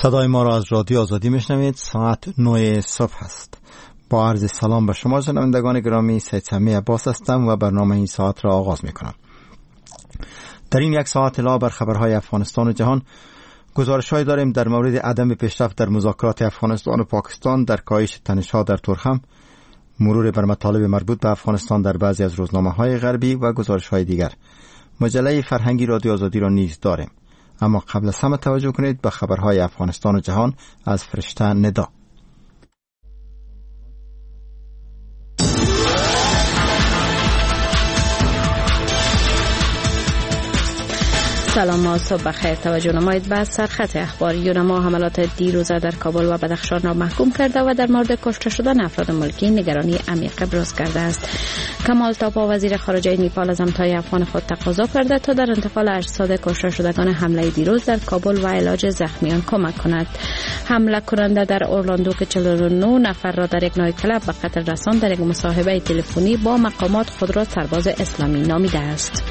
صدای ما را از رادیو آزادی میشنوید. ساعت 9 صبح است. با عرض سلام به شما شنوندگان گرامی، سید سمی عباس هستم و برنامه این ساعت را آغاز میکنم. در این یک ساعت علاوه بر خبرهای افغانستان و جهان، گزارش‌هایی داریم در مورد عدم پیشرفت در مذاکرات افغانستان و پاکستان، در کاهش تنش‌ها در تورخم، مرور بر مطالب مربوط به افغانستان در بعضی از روزنامه‌های غربی و گزارش‌های دیگر. مجله فرهنگی رادیو آزادی را نیز داریم. اما قبل از همه توجه کنید به خبرهای افغانستان و جهان از فرشته ندا. سلام و صبح بخیر. توجه نمایید به سرخط اخبار. یونما حملات دیروزه در کابل و بدخشان را محکوم کرده و در مورد کشته شدن افراد ملکی نگرانی عمیق ابراز کرده است. کمال تاپا وزیر خارجه نیپال از همتای افغان خود تقاضا کرده تا در انتقال اجساد کشته شدگان حمله دیروز در کابل و علاج زخمیان کمک کند. حمله کننده در اورلاندو که 49 نفر را در یک نایت کلاب به قتل رساند، در یک مصاحبه تلفنی با مقامات خود را سرباز اسلامی نامیده است.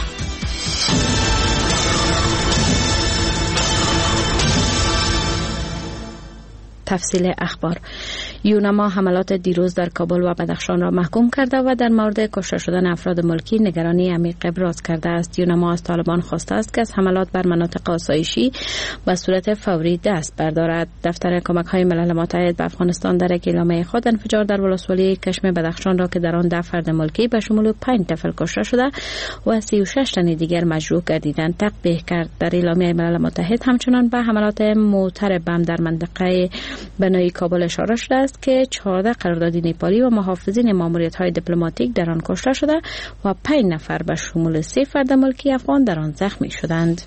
تفصیل اخبار. یونما حملات دیروز در کابل و بدخشان را محکوم کرده و در مورد کشته شدن افراد ملکی نگرانی عمیق ابراز کرده است. یونما از طالبان خواسته است که از حملات بر مناطق آسایشی به صورت فوری دست بردارد. دفتر کمک‌های ملل متحد به افغانستان در یک اعلامیه خود انفجار در ولسوالی کشم بدخشان را که در آن 10 فرد ملکی به شمول 5 طفل کشته شده و 36 تن دیگر مجروح گردیدند تقبیح کرد. در اعلامیه ملل متحد همچنان به حملات موتر بم در منطقه بنای کابل اشاره شده است که 14 قراردادی نیپالی و محافظین ماموریت‌های دیپلماتیک در آن کشته شده و 5 نفر به شمول 3 فرد ملکی افغان در آن زخمی شدند.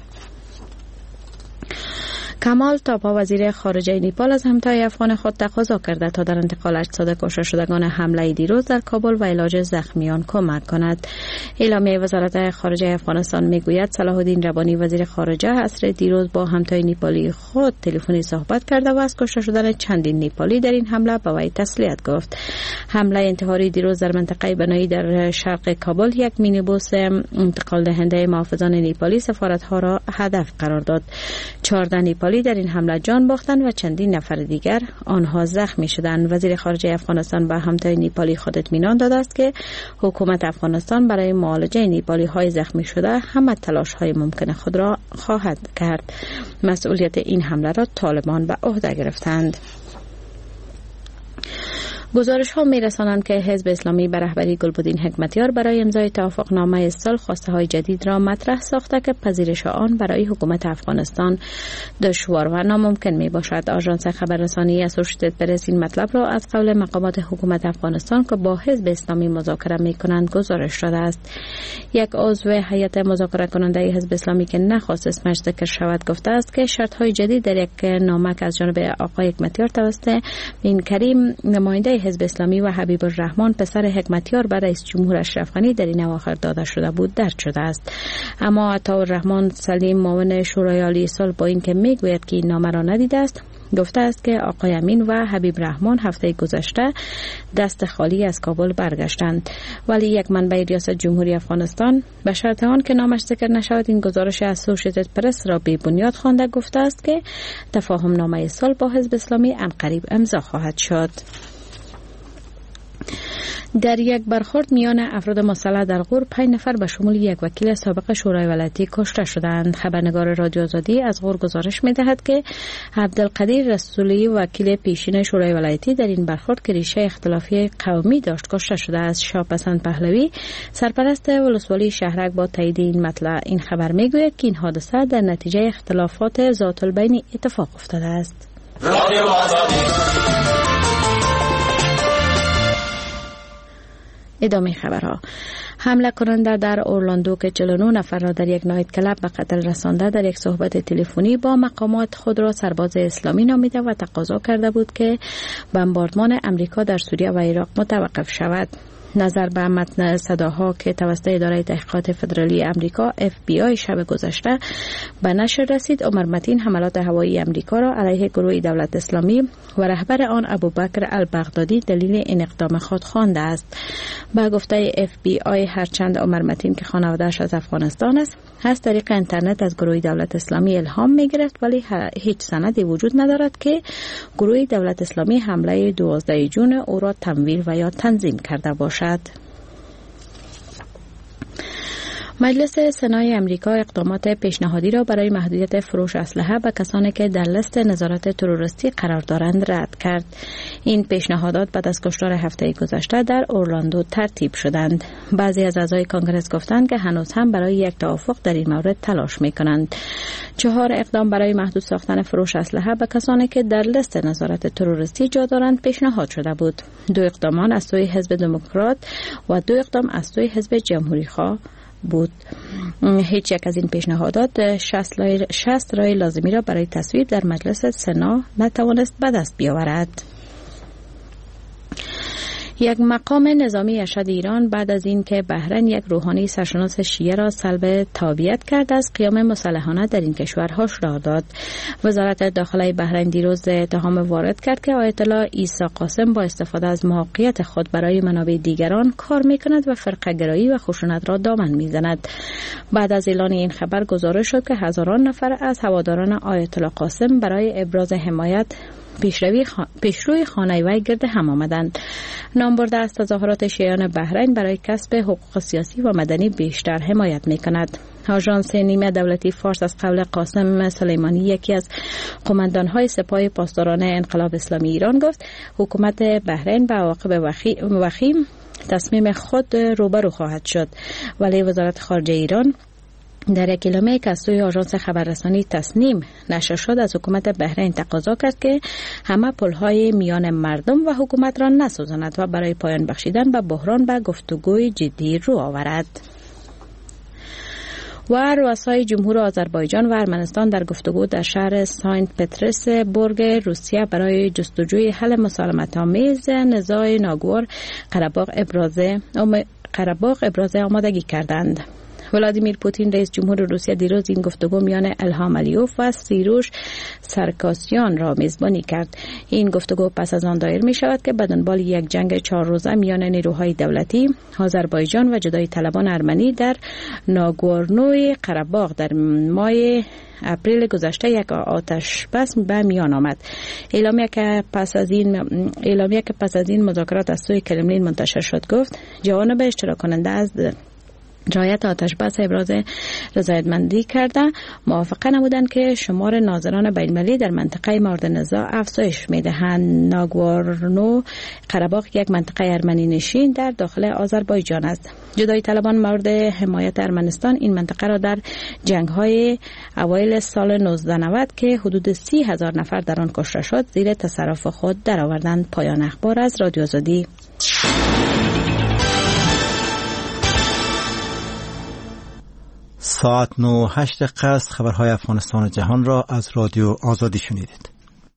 کمال تاپا وزیر خارجه نیپال از همتای افغان خود تقاضا کرده تا در انتقال اجساد کشته شدگان حمله دیروز در کابل و علاج زخمیان کمک کند. اعلامیه وزارت خارجه افغانستان میگوید صلاح الدین ربانی وزیر خارجه عصر دیروز با همتای نیپالی خود تلفنی صحبت کرده و از کشته شدن چندین نیپالی در این حمله به وی تسلیت گفت. حمله انتحاری دیروز در منطقه بنایی در شرق کابل یک مینیبوس انتقال دهنده محافظان نیپالی سفارت‌ها را هدف قرار داد. 14 نیپالی در این حمله جان باختند و چندین نفر دیگر آنها زخمی شدند. وزیر خارجه افغانستان به همتای نیپالی خود اطمینان داده است که حکومت افغانستان برای معالجه نیپالی های زخمی شده همه تلاش های ممکن خود را خواهد کرد. مسئولیت این حمله را طالبان به عهده گرفتند. گزارش ها می رسانند که حزب اسلامی به رهبری گلبدین حکمتیار برای امضای توافقنامه صلح خواسته های جدید را مطرح ساخته که پذیرش آن برای حکومت افغانستان دشوار و ناممکن می باشد. آژانس خبررسانی اسوشییتد پرس این مطلب را از قول مقامات حکومت افغانستان که با حزب اسلامی مذاکره می کنند گزارش داده است. یک عضو هیئت مذاکره کننده حزب اسلامی که نخواست اسمش ذکر شود گفته است که شرط های جدید در یک نامه که از جانب آقای حکمتیار توسط بن کریم نماینده حزب اسلامی و حبیب الرحمن پسر حکمتیار به رئیس جمهور اشرف غنی در این اواخر داده شده بود درج شده است. اما عطاالرحمن سلیم معاون شورای عالی صلح با اینکه میگوید که این نامه را ندیده است گفته است که آقای امین و حبیب رحمان هفته گذشته دست خالی از کابل برگشتند. ولی یک منبع ریاست جمهوری افغانستان به شرط آن که نامش ذکر نشود این گزارش اسوشییتد پرس را بی بنیاد خوانده گفته است که تفاهم نامه صلح با حزب اسلامی عنقریب امضا خواهد شد. در یک برخورد میان افراد مسلح در غور 5 نفر به شمول یک وکیل سابق شورای ولایتی کشته شدند. خبرنگار رادیو آزادی از غور گزارش می‌دهد که عبدالقدیر رسولی وکیل پیشین شورای ولایتی در این برخورد که ریشه اختلافی قومی داشت کشته شده است. شاهپسند پهلوی سرپرست ولسوالی شهرک با تایید این مطلب این خبر میگوید که این حادثه در نتیجه اختلافات ذات البین اتفاق افتاده است. رادیو آزادی. ادامه خبرها. حمله کننده در اورلاندو که 49 نفر را در یک نایت کلاب به قتل رسانده در یک صحبت تلفنی با مقامات خود را سرباز اسلامی نامیده و تقاضا کرده بود که بمباردمان امریکا در سوریه و عراق متوقف شود. نظر به متن صداها که توسط اداره تحقیقات فدرالی امریکا FBI شب گذشته به نشر رسید، عمر متین حملات هوایی امریکا را علیه گروه دولت اسلامی و رهبر آن ابوبکر البغدادی دلیل این اقدام خود خوانده است. با گفته FBI هرچند عمر متین که خانواده‌اش از افغانستان است، از طریق اینترنت از گروه دولت اسلامی الهام می‌گیرد، ولی هیچ سندی وجود ندارد که گروه دولت اسلامی حمله 12 جون او را تمویل و یا تنظیم کرده باشد. مجلس سنای امریکا اقدامات پیشنهادی را برای محدودیت فروش اسلحه به کسانی که در لیست نظارت تروریستی قرار دارند رد کرد. این پیشنهادات بعد از کشتار هفته گذشته در اورلاندو ترتیب شدند. بعضی از اعضای کانگرس گفتند که هنوز هم برای یک توافق در این مورد تلاش می‌کنند. 4 اقدام برای محدود ساختن فروش اسلحه به کسانی که در لیست نظارت تروریستی جا دارند پیشنهاد شده بود. 2 اقدامان از سوی حزب دموکرات و 2 اقدام از سوی حزب جمهوری‌خواه بود. هیچ یک از این پیشنهادات 60 رای لازمی را برای تصویب در مجلس سنا نتوانست به دست بیاورد. یک مقام نظامی ارشد ایران بعد از اینکه بحرین یک روحانی سرشناس شیعه را سلب تابعیت کرد، از قیام مسلحانه در این کشور هشدار داد. وزارت داخله بحرین دیروز اتهام وارد کرد که آیت الله عیسی قاسم با استفاده از موقعیت خود برای منابع دیگران کار می‌کند و فرقه‌گرایی و خشونت را دامن می‌زند. بعد از اعلان این خبر گزارش شد که هزاران نفر از هواداران آیت الله قاسم برای ابراز حمایت پیشروی خانه وی گرد هم آمدند. نام برده از تظاهرات شیعیان بحرین برای کسب حقوق سیاسی و مدنی بیشتر حمایت می کند. آژانس نیمه دولتی فارس از قول قاسم سلیمانی، یکی از قماندان‌های سپاه پاسداران انقلاب اسلامی ایران، گفت حکومت بحرین به عواقب وخیم تصمیم خود روبرو خواهد شد. ولی وزارت خارجه ایران در یک کلمه که از سوی آژانس خبررسانی تسنیم نشر شد از حکومت بحرین تقاضا کرد که همه پل‌های میان مردم و حکومت را نسوزاند و برای پایان بخشیدن به بحران به گفتگوی جدی رو آورد. و رؤسای جمهور آذربایجان و ارمنستان در گفتگو در شهر ساینت پترزبورگ روسیه برای جستجوی حل مسالمت‌آمیز نزاع ناگور قره‌باغ ابراز آمادگی کردند. ولادیمیر پوتین رئیس جمهور روسیه دیروز این گفتگو میان الهام علیوف و سیروش سرکاسیان را میزبانی کرد. این گفتگو پس از آن دایر می شود که به دنبال یک جنگ 4 روزه میان نیروهای دولتی آذربایجان و جدایی طلبان ارمنی در ناگورنوی قره‌باغ در ماه اپریل گذشته یک آتش بس به میان آمد. اعلامیه که پس از این مذاکرات از سوی کرملین منتشر شد گفت جوانب اشتراک کننده از رعایت آتش بس ابراز رضایتمندی کرده موافقه نمودند که شمار ناظران بین‌المللی در منطقه مورد نزاع افزایش می‌دهند. ناگورنو قره‌باغ یک منطقه ارمنی نشین در داخل آذربایجان است. جدایی طلبان مورد حمایت ارمنستان این منطقه را در جنگ‌های اوایل سال 1990 که حدود 30,000 نفر در آن کشته شد زیر تصرف خود درآوردند. پایان اخبار از رادیو آزادی. ساعت 9:08 است. خبرهای افغانستان و جهان را از رادیو آزادی شنیدید.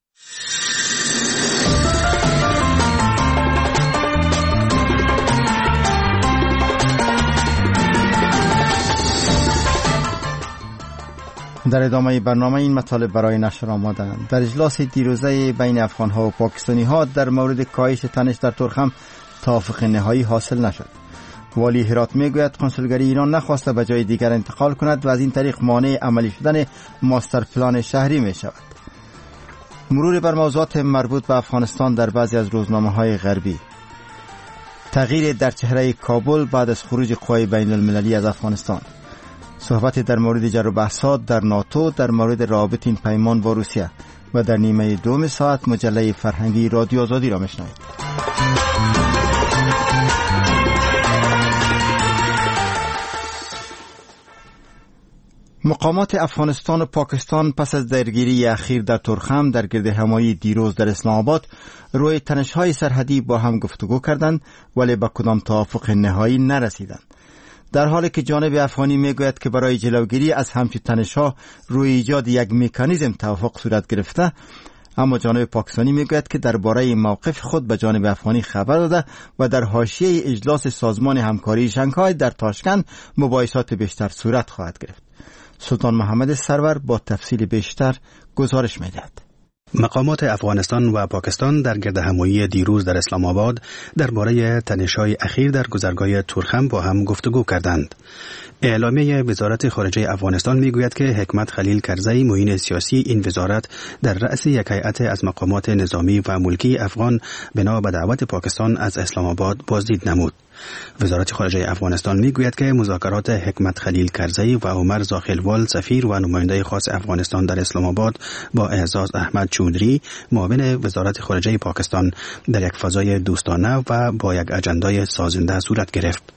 در ادامه برنامه این مطالب برای نشر آمدند. در اجلاس دیروزه بین افغان‌ها و پاکستانی‌ها در مورد کاهش تنش در ترخم توافق نهایی حاصل نشد. والی هرات میگوید کنسولگری ایران نخواسته به جای دیگر انتقال کند و از این طریق مانع عملی شدن ماستر پلان شهری می شود. مرور بر موضوعات مربوط به افغانستان در بعضی از روزنامه‌های غربی. تغییر در چهره کابل بعد از خروج قوای بین المللی از افغانستان. صحبت در مورد جر و بحثات در ناتو در مورد روابط این پیمان با روسیه و در نیمه دوم ساعت مجله فرهنگی رادیو آزادی را میشنوید. مقامات افغانستان و پاکستان پس از درگیری اخیر در ترخم در گرد همایی دیروز در اسلام آباد روی تنش‌های سرحدی با هم گفتگو کردند ولی به کدام توافق نهایی نرسیدند. در حالی که جانب افغانی میگوید که برای جلوگیری از همچین تنش‌ها روی ایجاد یک مکانیزم توافق صورت گرفته، اما جانب پاکستانی میگوید که درباره موقف خود به جانب افغانی خبر داده و در حاشیه اجلاس سازمان همکاری شانگهای در تاشکند مباحثات بیشتر صورت خواهد گرفت. سلطان محمد سرور با تفصیل بیشتر گزارش می‌دهد. مقامات افغانستان و پاکستان در گردهمایی دیروز در اسلام آباد درباره تنش‌های اخیر در گذرگاه تورخم با هم گفتگو کردند. اعلامیه وزارت خارجه افغانستان میگوید که حکمت خلیل کرزی معین سیاسی این وزارت در رأس یک هیئت از مقامات نظامی و ملکی افغان بنا به دعوت پاکستان از اسلام آباد بازدید نمود. وزارت خارجه افغانستان میگوید که مذاکرات حکمت خلیل کرزی و عمر زاخیلوال سفیر و نماینده خاص افغانستان در اسلام آباد با اعزاز احمد چودری معاون وزارت خارجه پاکستان در یک فضای دوستانه و با یک اجندای سازنده صورت گرفت.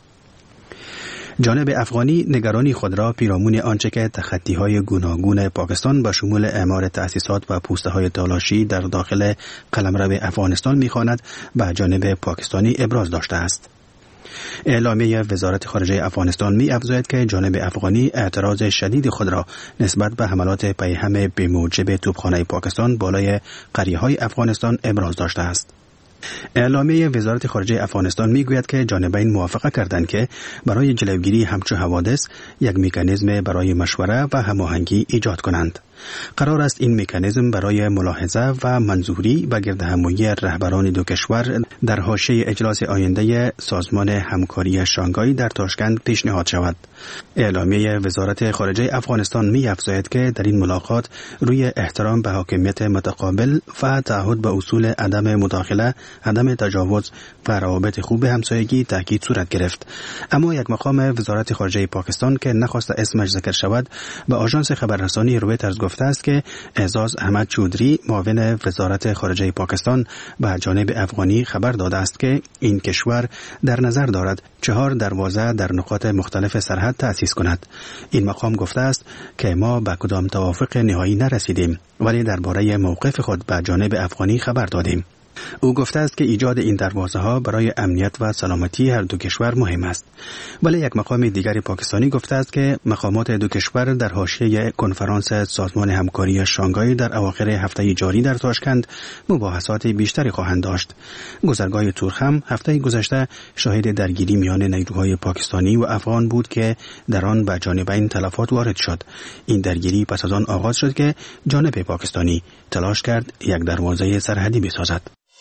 جانب افغانی نگرانی خود را پیرامون آنچه که تخطی‌های گوناگون پاکستان با شمول اعمار تأسیسات و پوسته‌های تالاشی در داخل قلمرو افغانستان می‌خواند به جانب پاکستانی ابراز داشته است. اعلامیه وزارت خارجه افغانستان می‌افزاید که جانب افغانی اعتراض شدید خود را نسبت به حملات پیهم بی‌موجب توپخانه پاکستان بالای قریه‌های افغانستان ابراز داشته است. اعلامیه وزارت خارجه افغانستان میگوید که جانبین موافقه کردند که برای جلوگیری همچو حوادث یک مکانیزم برای مشوره و هماهنگی ایجاد کنند. قرار است این مکانیزم برای ملاحظه و منظوری و گردهمایی رهبران دو کشور در حاشیه اجلاس آینده سازمان همکاری شانگهای در تاشکند پیشنهاد شود. اعلامیه وزارت خارجه افغانستان می‌افزاید که در این ملاقات روی احترام به حاکمیت متقابل و تعهد به اصول عدم مداخله، عدم تجاوز و روابط خوب همسایگی تاکید صورت گرفت. اما یک مقام وزارت خارجه پاکستان که نخواست اسمش ذکر شود به آژانس خبررسانی رویترز گفته است که اعزاز احمد چودری معاون وزارت خارجه پاکستان به جانب افغانی خبر داده است که این کشور در نظر دارد 4 دروازه در نقاط مختلف سرحد تأسیس کند. این مقام گفته است که ما به کدام توافق نهایی نرسیدیم ولی درباره موقف خود به جانب افغانی خبر دادیم. او گفته است که ایجاد این دروازه‌ها برای امنیت و سلامتی هر دو کشور مهم است. ولی یک مقام دیگر پاکستانی گفته است که مقامات دو کشور در حاشیه کنفرانس سازمان همکاری شانگهای در اواخر هفته جاری در تاشکند مباحثات بیشتری خواهند داشت. گذرگاه تورخم هفته گذشته شاهد درگیری میان نیروهای پاکستانی و افغان بود که در آن به جانبین تلفات وارد شد. این درگیری پس از آن آغاز شد که جانب پاکستانی تلاش کرد یک دروازه سرحدی بسازد.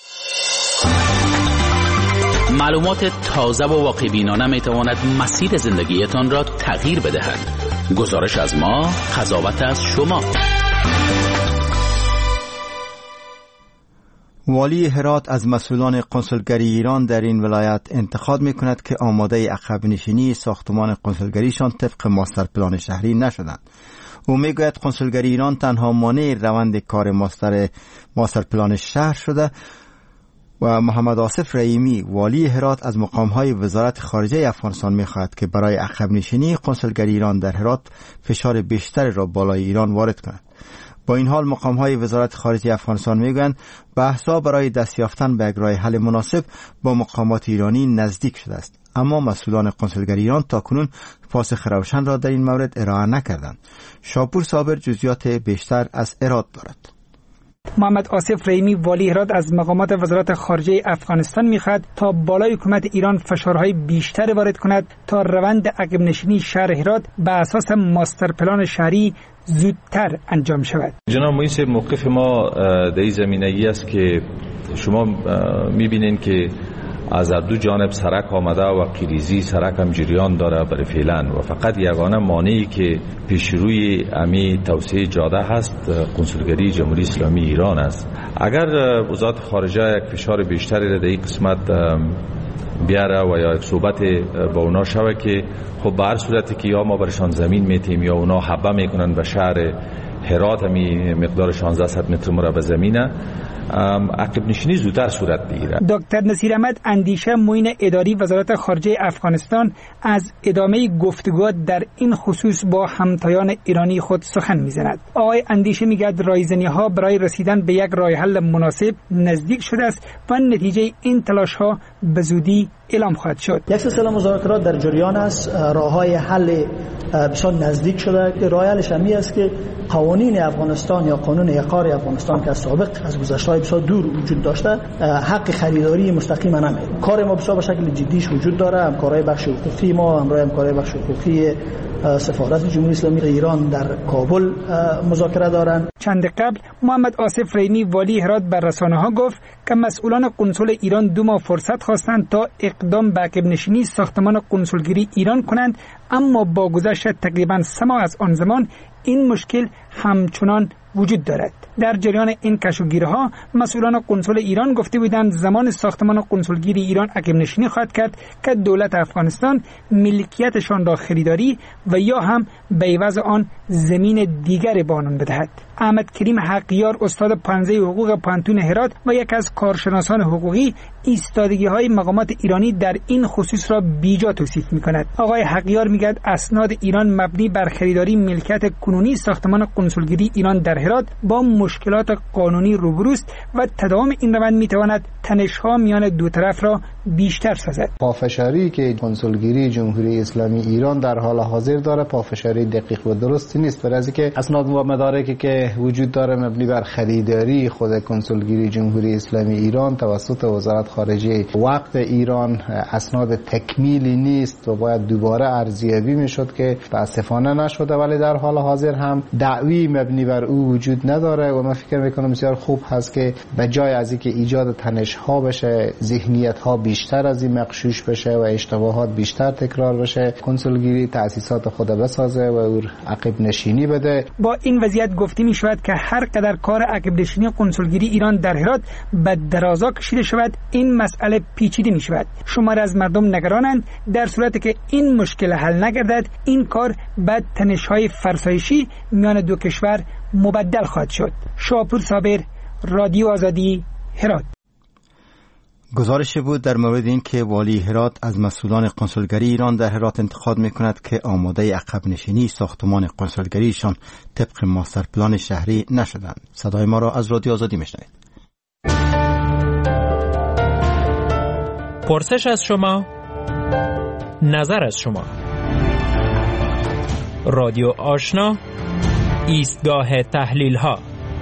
معلومات تازه و واقع بینانه می تواند مسیر زندگیتان را تغییر بدهد. گزارش از ما، قضاوت از شما. والی هرات از مسئولان قنسولگری ایران در این ولایت انتقاد می کند که آماده عقب نشینی ساختمان قنسولگریشان طبق ماستر پلان شهری نشدند. او میگوید قنسولگری ایران تنها مانع روند کار ماستر پلان شهر شده و محمد آصف رحیمی والی هرات از مقام‌های وزارت خارجه افغانستان می‌خواهد که برای عقب نشینی قنسولگری ایران در هرات فشار بیشتری را بالای ایران وارد کند. با این حال مقام‌های وزارت خارجه افغانستان میگویند بحث‌ها برای دست یافتن به یک راه حل مناسب با مقامات ایرانی نزدیک شده است. اما مسئولان قنسولگری ایران تاکنون پاسخ روشن را در این مورد ارائه نکردند. شاپور صابر جزئیات بیشتر از هرات دارد. محمد آصف رحیمی والی هرات از مقامات وزارت خارجه افغانستان می‌خواهد تا بالای حکومت ایران فشارهای بیشتری وارد کند تا روند عقب نشینی شهر هرات به اساس ماستر پلان شهری زودتر انجام شود. جناب مؤیس، موقف ما در این زمینه است که شما می‌بینید که از دو جانب سرک آمده و قیریزی سرک هم جریان داره برای فعلا و فقط یگانه مانعی که پیشروی امی توسعه جاده هست قنسولگری جمهوری اسلامی ایران است. اگر وزارت خارجه یک فشار بیشتری را در این قسمت بیاره و یا یک صحبت با اونا شوه که خب به هر صورتی که یا ما برشان زمین میتیم یا اونا حبه میکنن به شهر هرات همی مقدار 1600 متر مربع زمینه عقب نشینی زودتر صورت بگیره. دکتر نصیر احمد اندیشه معین اداری وزارت خارجه افغانستان از ادامه گفتگو در این خصوص با همتایان ایرانی خود سخن میزند. آقای اندیشه میگه رایزنی‌ها برای رسیدن به یک راه حل مناسب نزدیک شده است و نتیجه این تلاش‌ها به زودی اعلام خواهد شد. یک سلسله مذاکرات در جریان است، راههای حل بسیار نزدیک شده که راه حلش همی است که قوانین افغانستان یا قانون اقار افغانستان که از سابق از گذشته‌های بسیار دور وجود داشته حق خریداری مستقیما نمیده. کار ما بسیار به شکل جدیش وجود داره، همکارای بخش حقوقی ما، همکارای بخش حقوقی سفارت جمهوری اسلامی ایران در کابل مذاکره دارند. چند قبل محمد آصف ریمی والی هرات بر رسانه‌ها گفت که مسئولان قنسول ایران 2 ماه فرصت خواستند تا اقدام به عقب نشینی ساختمان قنسولگری ایران کنند، اما با گذشت تقریباً 3 ماه از آن زمان این مشکل همچنان وجود دارد. در جریان این کشوگیرها مسئولان قنسول ایران گفته بودند زمان ساختمان قنسولگری ایران عقب نشینی خواهد کرد که دولت افغانستان ملکیتشان را خریداری و یا هم به عوض آن زمین دیگر به آنان بدهد. احمد کریم حقیار استاد پانزه حقوق پانتون هرات و یک از کارشناسان حقوقی ایستادگی‌های مقامات ایرانی در این خصوص را بیجا توصیف می‌کند. آقای حقیار میگوید اسناد ایران مبنی بر خریداری ملکیت کنونی ساختمان قنسولگری ایران در هرات با مشکلات قانونی روبروست و تداوم این روند می‌تواند تنش‌ها میان دو طرف را بیشتر سازد. پافشاری که قنسولگری جمهوری اسلامی ایران در حال حاضر داره پافشاری دقیق و درستی نیست، برای اینکه اسناد و مدارکی که وجود داره مبنی بر خریداری خود قنسولگری جمهوری اسلامی ایران توسط وزارت خارجه وقت ایران اسناد تکمیلی نیست و باید دوباره ارزیابی میشد که متاسفانه نشده، ولی در حال حاضر هم دعوی مبنی بر او وجود نداره و من فکر میکنم بسیار خوب هست که به جای از اینکه ایجاد تنش ها بشه، ذهنیت ها بیشتر از این مغشوش بشه و اشتباهات بیشتر تکرار بشه، قنسولگری تأسیسات خود بسازه و او عقب نشینی بده. با این وضعیت گفته می شود که هر قدر کار عقب نشینی قنسولگری ایران در هرات به درازا کشیده شود این مسئله پیچیده می شود. شماری از مردم نگرانند در صورتی که این مشکل حل نگردد این کار به تنش‌های فرسایشی میان دو کشور مبدل خواهد شد. شاپور صابر، رادیو آزادی، هرات. گزارش بود در مورد این که والی هرات از مسئولان قنسولگری ایران در هرات انتقاد میکند که آماده عقب نشینی ساختمان قنسولگریشان طبق ماستر پلان شهری نشدند. صدای ما را از رادیو آزادی میشنوید. پرسش از شما، نظر از شما. رادیو آشنا، ایستگاه تحلیل ها.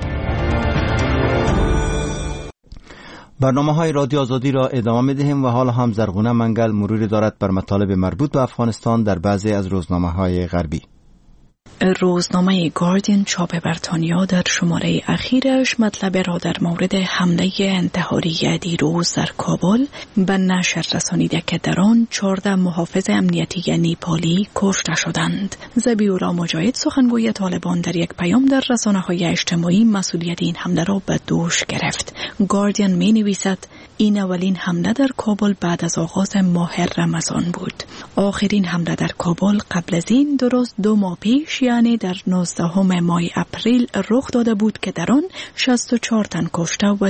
برنامه‌های رادیو آزادی را ادامه می‌دهیم و حالا هم زرغونه منگل مروری دارد بر مطالب مربوط به افغانستان در بعضی از روزنامه‌های غربی. روزنامه گاردین چاپ بریتانیا در شماره اخیرش مطلب را در مورد حمله انتحاری دیروز در کابل به نشر رسانیده که در آن 14 محافظ امنیتی نیپالی کشته شدند. ذبیح‌الله مجاهد سخنگوی طالبان در یک پیام در رسانه‌های اجتماعی مسئولیت این حمله را به دوش گرفت. گاردین می‌نویسد این اولین حمله در کابل بعد از آغاز ماه رمضان بود. آخرین حمله در کابل قبل از این درست 2 ماه پیش یعنی در 19 ماه اپریل رخ داده بود که در آن 64 تن کشته و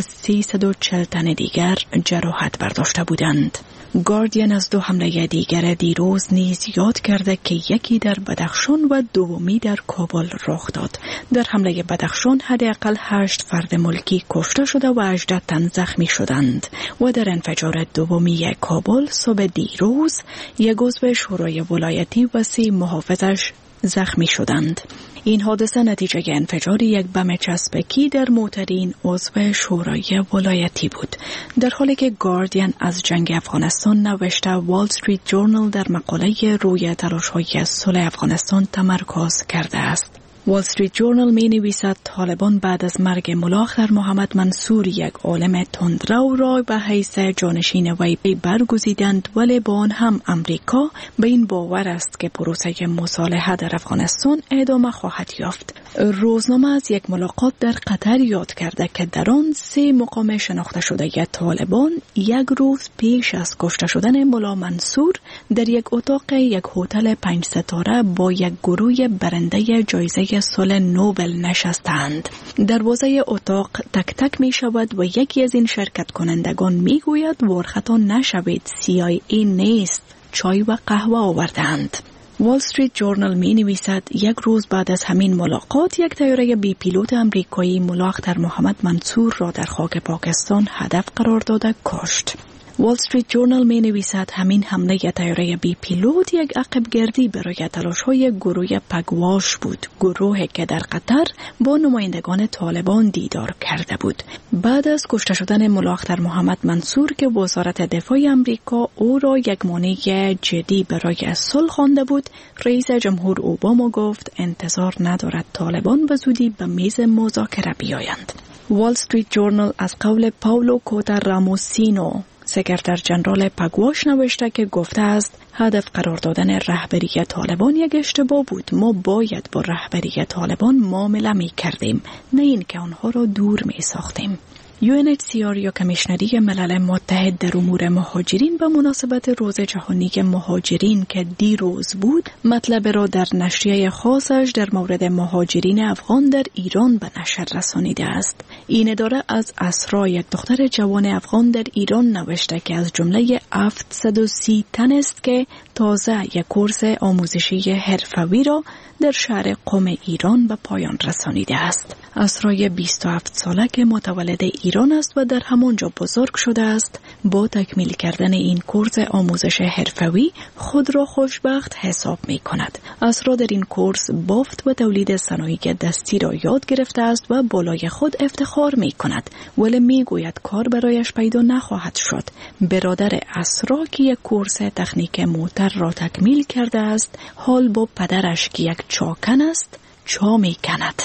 340 تن دیگر جراحت برداشته بودند. گاردین از 2 حمله دیگر دیروز نیز یاد کرده که یکی در بدخشان و دومی در کابل رخ داد. در حمله بدخشان حداقل 8 فرد ملکی کشته شده و 18 تن زخمی شدند و در انفجار دومی کابل صبح دیروز یک عضو شورای ولایتی و 3 محافظش زخمی شدند. این حادثه نتیجه انفجار یک بم چسبکی در موترین عضو شورای ولایتی بود. در حالی که گاردین از جنگ افغانستان نوشته، وال استریت جورنال در مقاله روی تلاش‌های صلح افغانستان تمرکز کرده است. وال استریت جورنال می نویسد طالبان بعد از مرگ ملا اختر محمد منصور یک عالم تندرو را به حیث جانشین وی برگزیدند، ولی با آن هم امریکا به این باور است که پروسه مصالحه در افغانستان ادامه خواهد یافت. روزنامه از یک ملاقات در قطر یاد کرده که در آن 3 مقام شناخته شده طالبان یک روز پیش از کشته شدن ملا منصور در یک اتاق یک هتل 5 ستاره با یک گروه برنده جایزه صلح نوبل نشستند. دروازه اتاق تک تک می شود و یکی از این شرکت کنندگان می گوید ورختان نشوید، CIA نیست، چای و قهوه آوردند. وال استریت جورنال می نویسد یک روز بعد از همین ملاقات یک طیاره بی پیلوت امریکایی ملا اختر محمد منصور را در خاک پاکستان هدف قرار داده کشت. وال استریت جورنال می نویسد همین حمله طیاره بی پیلوت یک عقبگردی برای تلاش‌های گروه پگواش بود، گروهی که در قطر با نمایندگان طالبان دیدار کرده بود. بعد از کشته شدن ملا اختر محمد منصور که وزارت دفاع آمریکا او را یک مانع جدی برای صلح خوانده بود، رئیس جمهور اوباما گفت انتظار ندارد طالبان به زودی به میز مذاکره بیایند. وال استریت جورنال از قول پاولو کوتا راموسینو، سکرتر جنرال پگواش نوشته که گفته است هدف قرار دادن رهبری طالبان یک اشتباه بود. ما باید با رهبری طالبان معامله می کردیم، نه این که آنها را دور می ساختیم. UNHCR یا کمیشنری ملل متحد در امور مهاجرین به مناسبت روز جهانی مهاجرین که دیروز بود مطلب را در نشریه خاصش در مورد مهاجرین افغان در ایران به نشر رسانیده است. این اداره از اسرا، یک دختر جوان افغان در ایران، نوشته که از جمله 730 تن است که تازه یک کورس آموزشی حرفه‌ای را در شهر قم ایران به پایان رسانیده است. اسرای 27 ساله که متولد ایران است و در همانجا بزرگ شده است، با تکمیل کردن این کورس آموزش حرفه‌ای خود را خوشبخت حساب می کند. اسرا در این کورس بافت و تولید صنایع دستی را یاد گرفته است و بالای خود افتخار می کند، ولی می گوید کار برایش پیدا نخواهد شد. برادر اسرا که یک کورس تکنیک موتر را تکمیل کرده است، حال با پدرش که یک چاکن است چا می کند.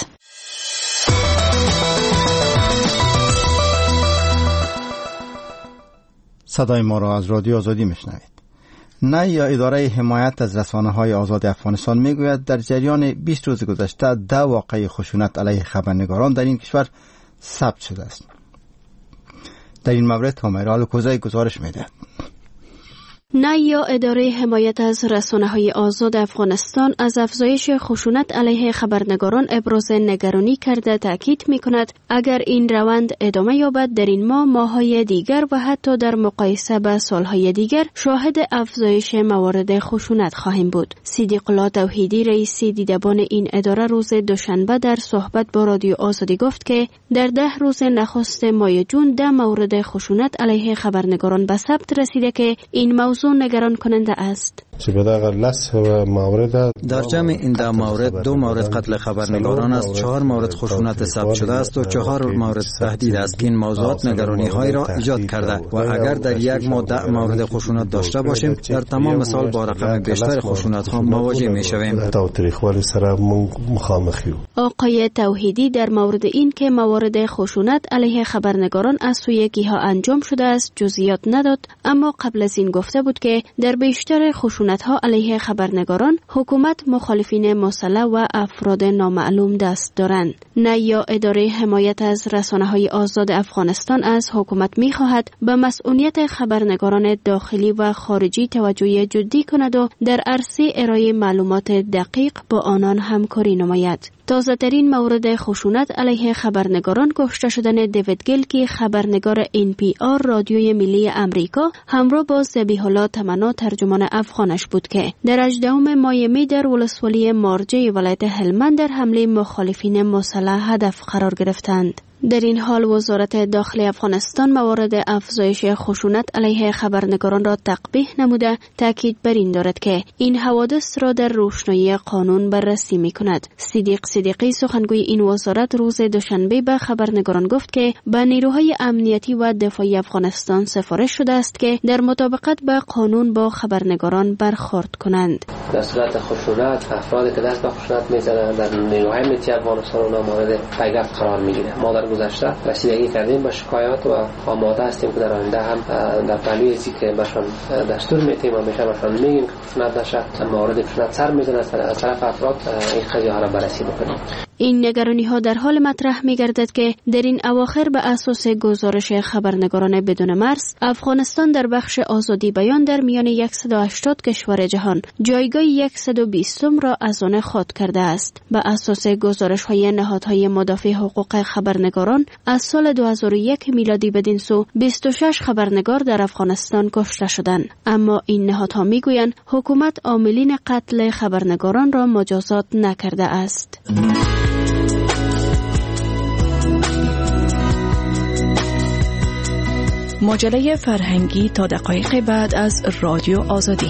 صدای ما را از رادیو آزادی میشنوید. نه یا اداره حمایت از رسانه‌های آزاد افغانستان میگوید در جریان 20 روز گذشته 10 واقعه خشونت علیه خبرنگاران در این کشور ثبت شده است. در این مورد همیرال کوزای گزارش میده. نه یا اداره حمایت از رسانه‌های آزاد افغانستان از افزایش خشونت علیه خبرنگاران ابراز نگرانی کرده تاکید می‌کند اگر این روند ادامه یابد در این ماه‌های دیگر و حتی در مقایسه با سال‌های دیگر شاهد افزایش موارد خشونت خواهیم بود. صدیق الله توحیدی رئیس دیدبان این اداره روز دوشنبه در صحبت با رادیو آزادی گفت که در 10 روز نخست ماه جون 10 مورد خشونت علیه خبرنگاران به ثبت رسیده که این موضوع نگران کننده است. در جمع این 10 مورد 2 مورد قتل خبرنگاران است، 4 مورد خشونت ثبت شده است و 4 مورد تهدید است که این موضوعات نگرانی های را ایجاد کرده و اگر در یک ماه 10 مورد خشونت داشته باشیم در تمام سال با رقم بیشتر خشونت ها مواجه می شویم. آقای توحیدی در مورد این که موارد خشونت علیه خبرنگاران از سوی کیها انجام شده است جزئیات نداد، اما قبل از این گفته بود که در بیشتر خشونت‌ها علیه خبرنگاران حکومت مخالفین مسلح و افراد نامعلوم دست دارند. نه یا اداره حمایت از رسانه‌های آزاد افغانستان از حکومت می‌خواهد به مسئولیت خبرنگاران داخلی و خارجی توجه جدی کند و در عرصه ارائه معلومات دقیق با آنان همکاری نماید. تازه ترین مورد خشونت علیه خبرنگاران کشته شدن دیوید گیل که خبرنگار NPR رادیوی ملی امریکا همراه با ذبیح الله تمنا ترجمان افغانش بود که در 18 ماه می در ولسوالی مارجه ولایت هلمند در حمله مخالفین مسلح هدف قرار گرفتند. در این حال وزارت داخلی افغانستان موارد افزایش خشونت علیه خبرنگاران را تقبیح نموده تاکید بر این دارد که این حوادث را در روشنایی قانون بررسی می کند. صدیق صدیقی سخنگوی این وزارت روز دوشنبه به خبرنگاران گفت که به نیروهای امنیتی و دفاعی افغانستان سفارش شده است که در مطابقت با قانون با خبرنگاران برخورد کنند. در صورت خشونت افرادی که دست به خشونت میزنند در نیروهای امنیتی افغانستان اونها مورد پیگرد قرار میگیرند. ما در گذشته رسیدگی کردیم به شکایات و آماده هستیم که در آینده هم در پهلوی ازی که بهشان دستور میتیم و میشه بهشان میگیم که خشونت نشه مورد خشونت سر میزنه از طرف افراد این قضیه ها را بررسی بکنیم. این نگرانی ها در حال مطرح می گردد که در این اواخر به اساس گزارش خبرنگاران بدون مرز افغانستان در بخش آزادی بیان در میان 180 کشور جهان جایگاه 120 را از آن خود کرده است. به اساس گزارش های نهادهای مدافع حقوق خبرنگاران از سال 2001 میلادی بدین سو 26 خبرنگار در افغانستان کشته شدند، اما این نهادها میگویند حکومت عاملین قتل خبرنگاران را مجازات نکرده است. مجله فرهنگی تا دقایق بعد از رادیو آزادی.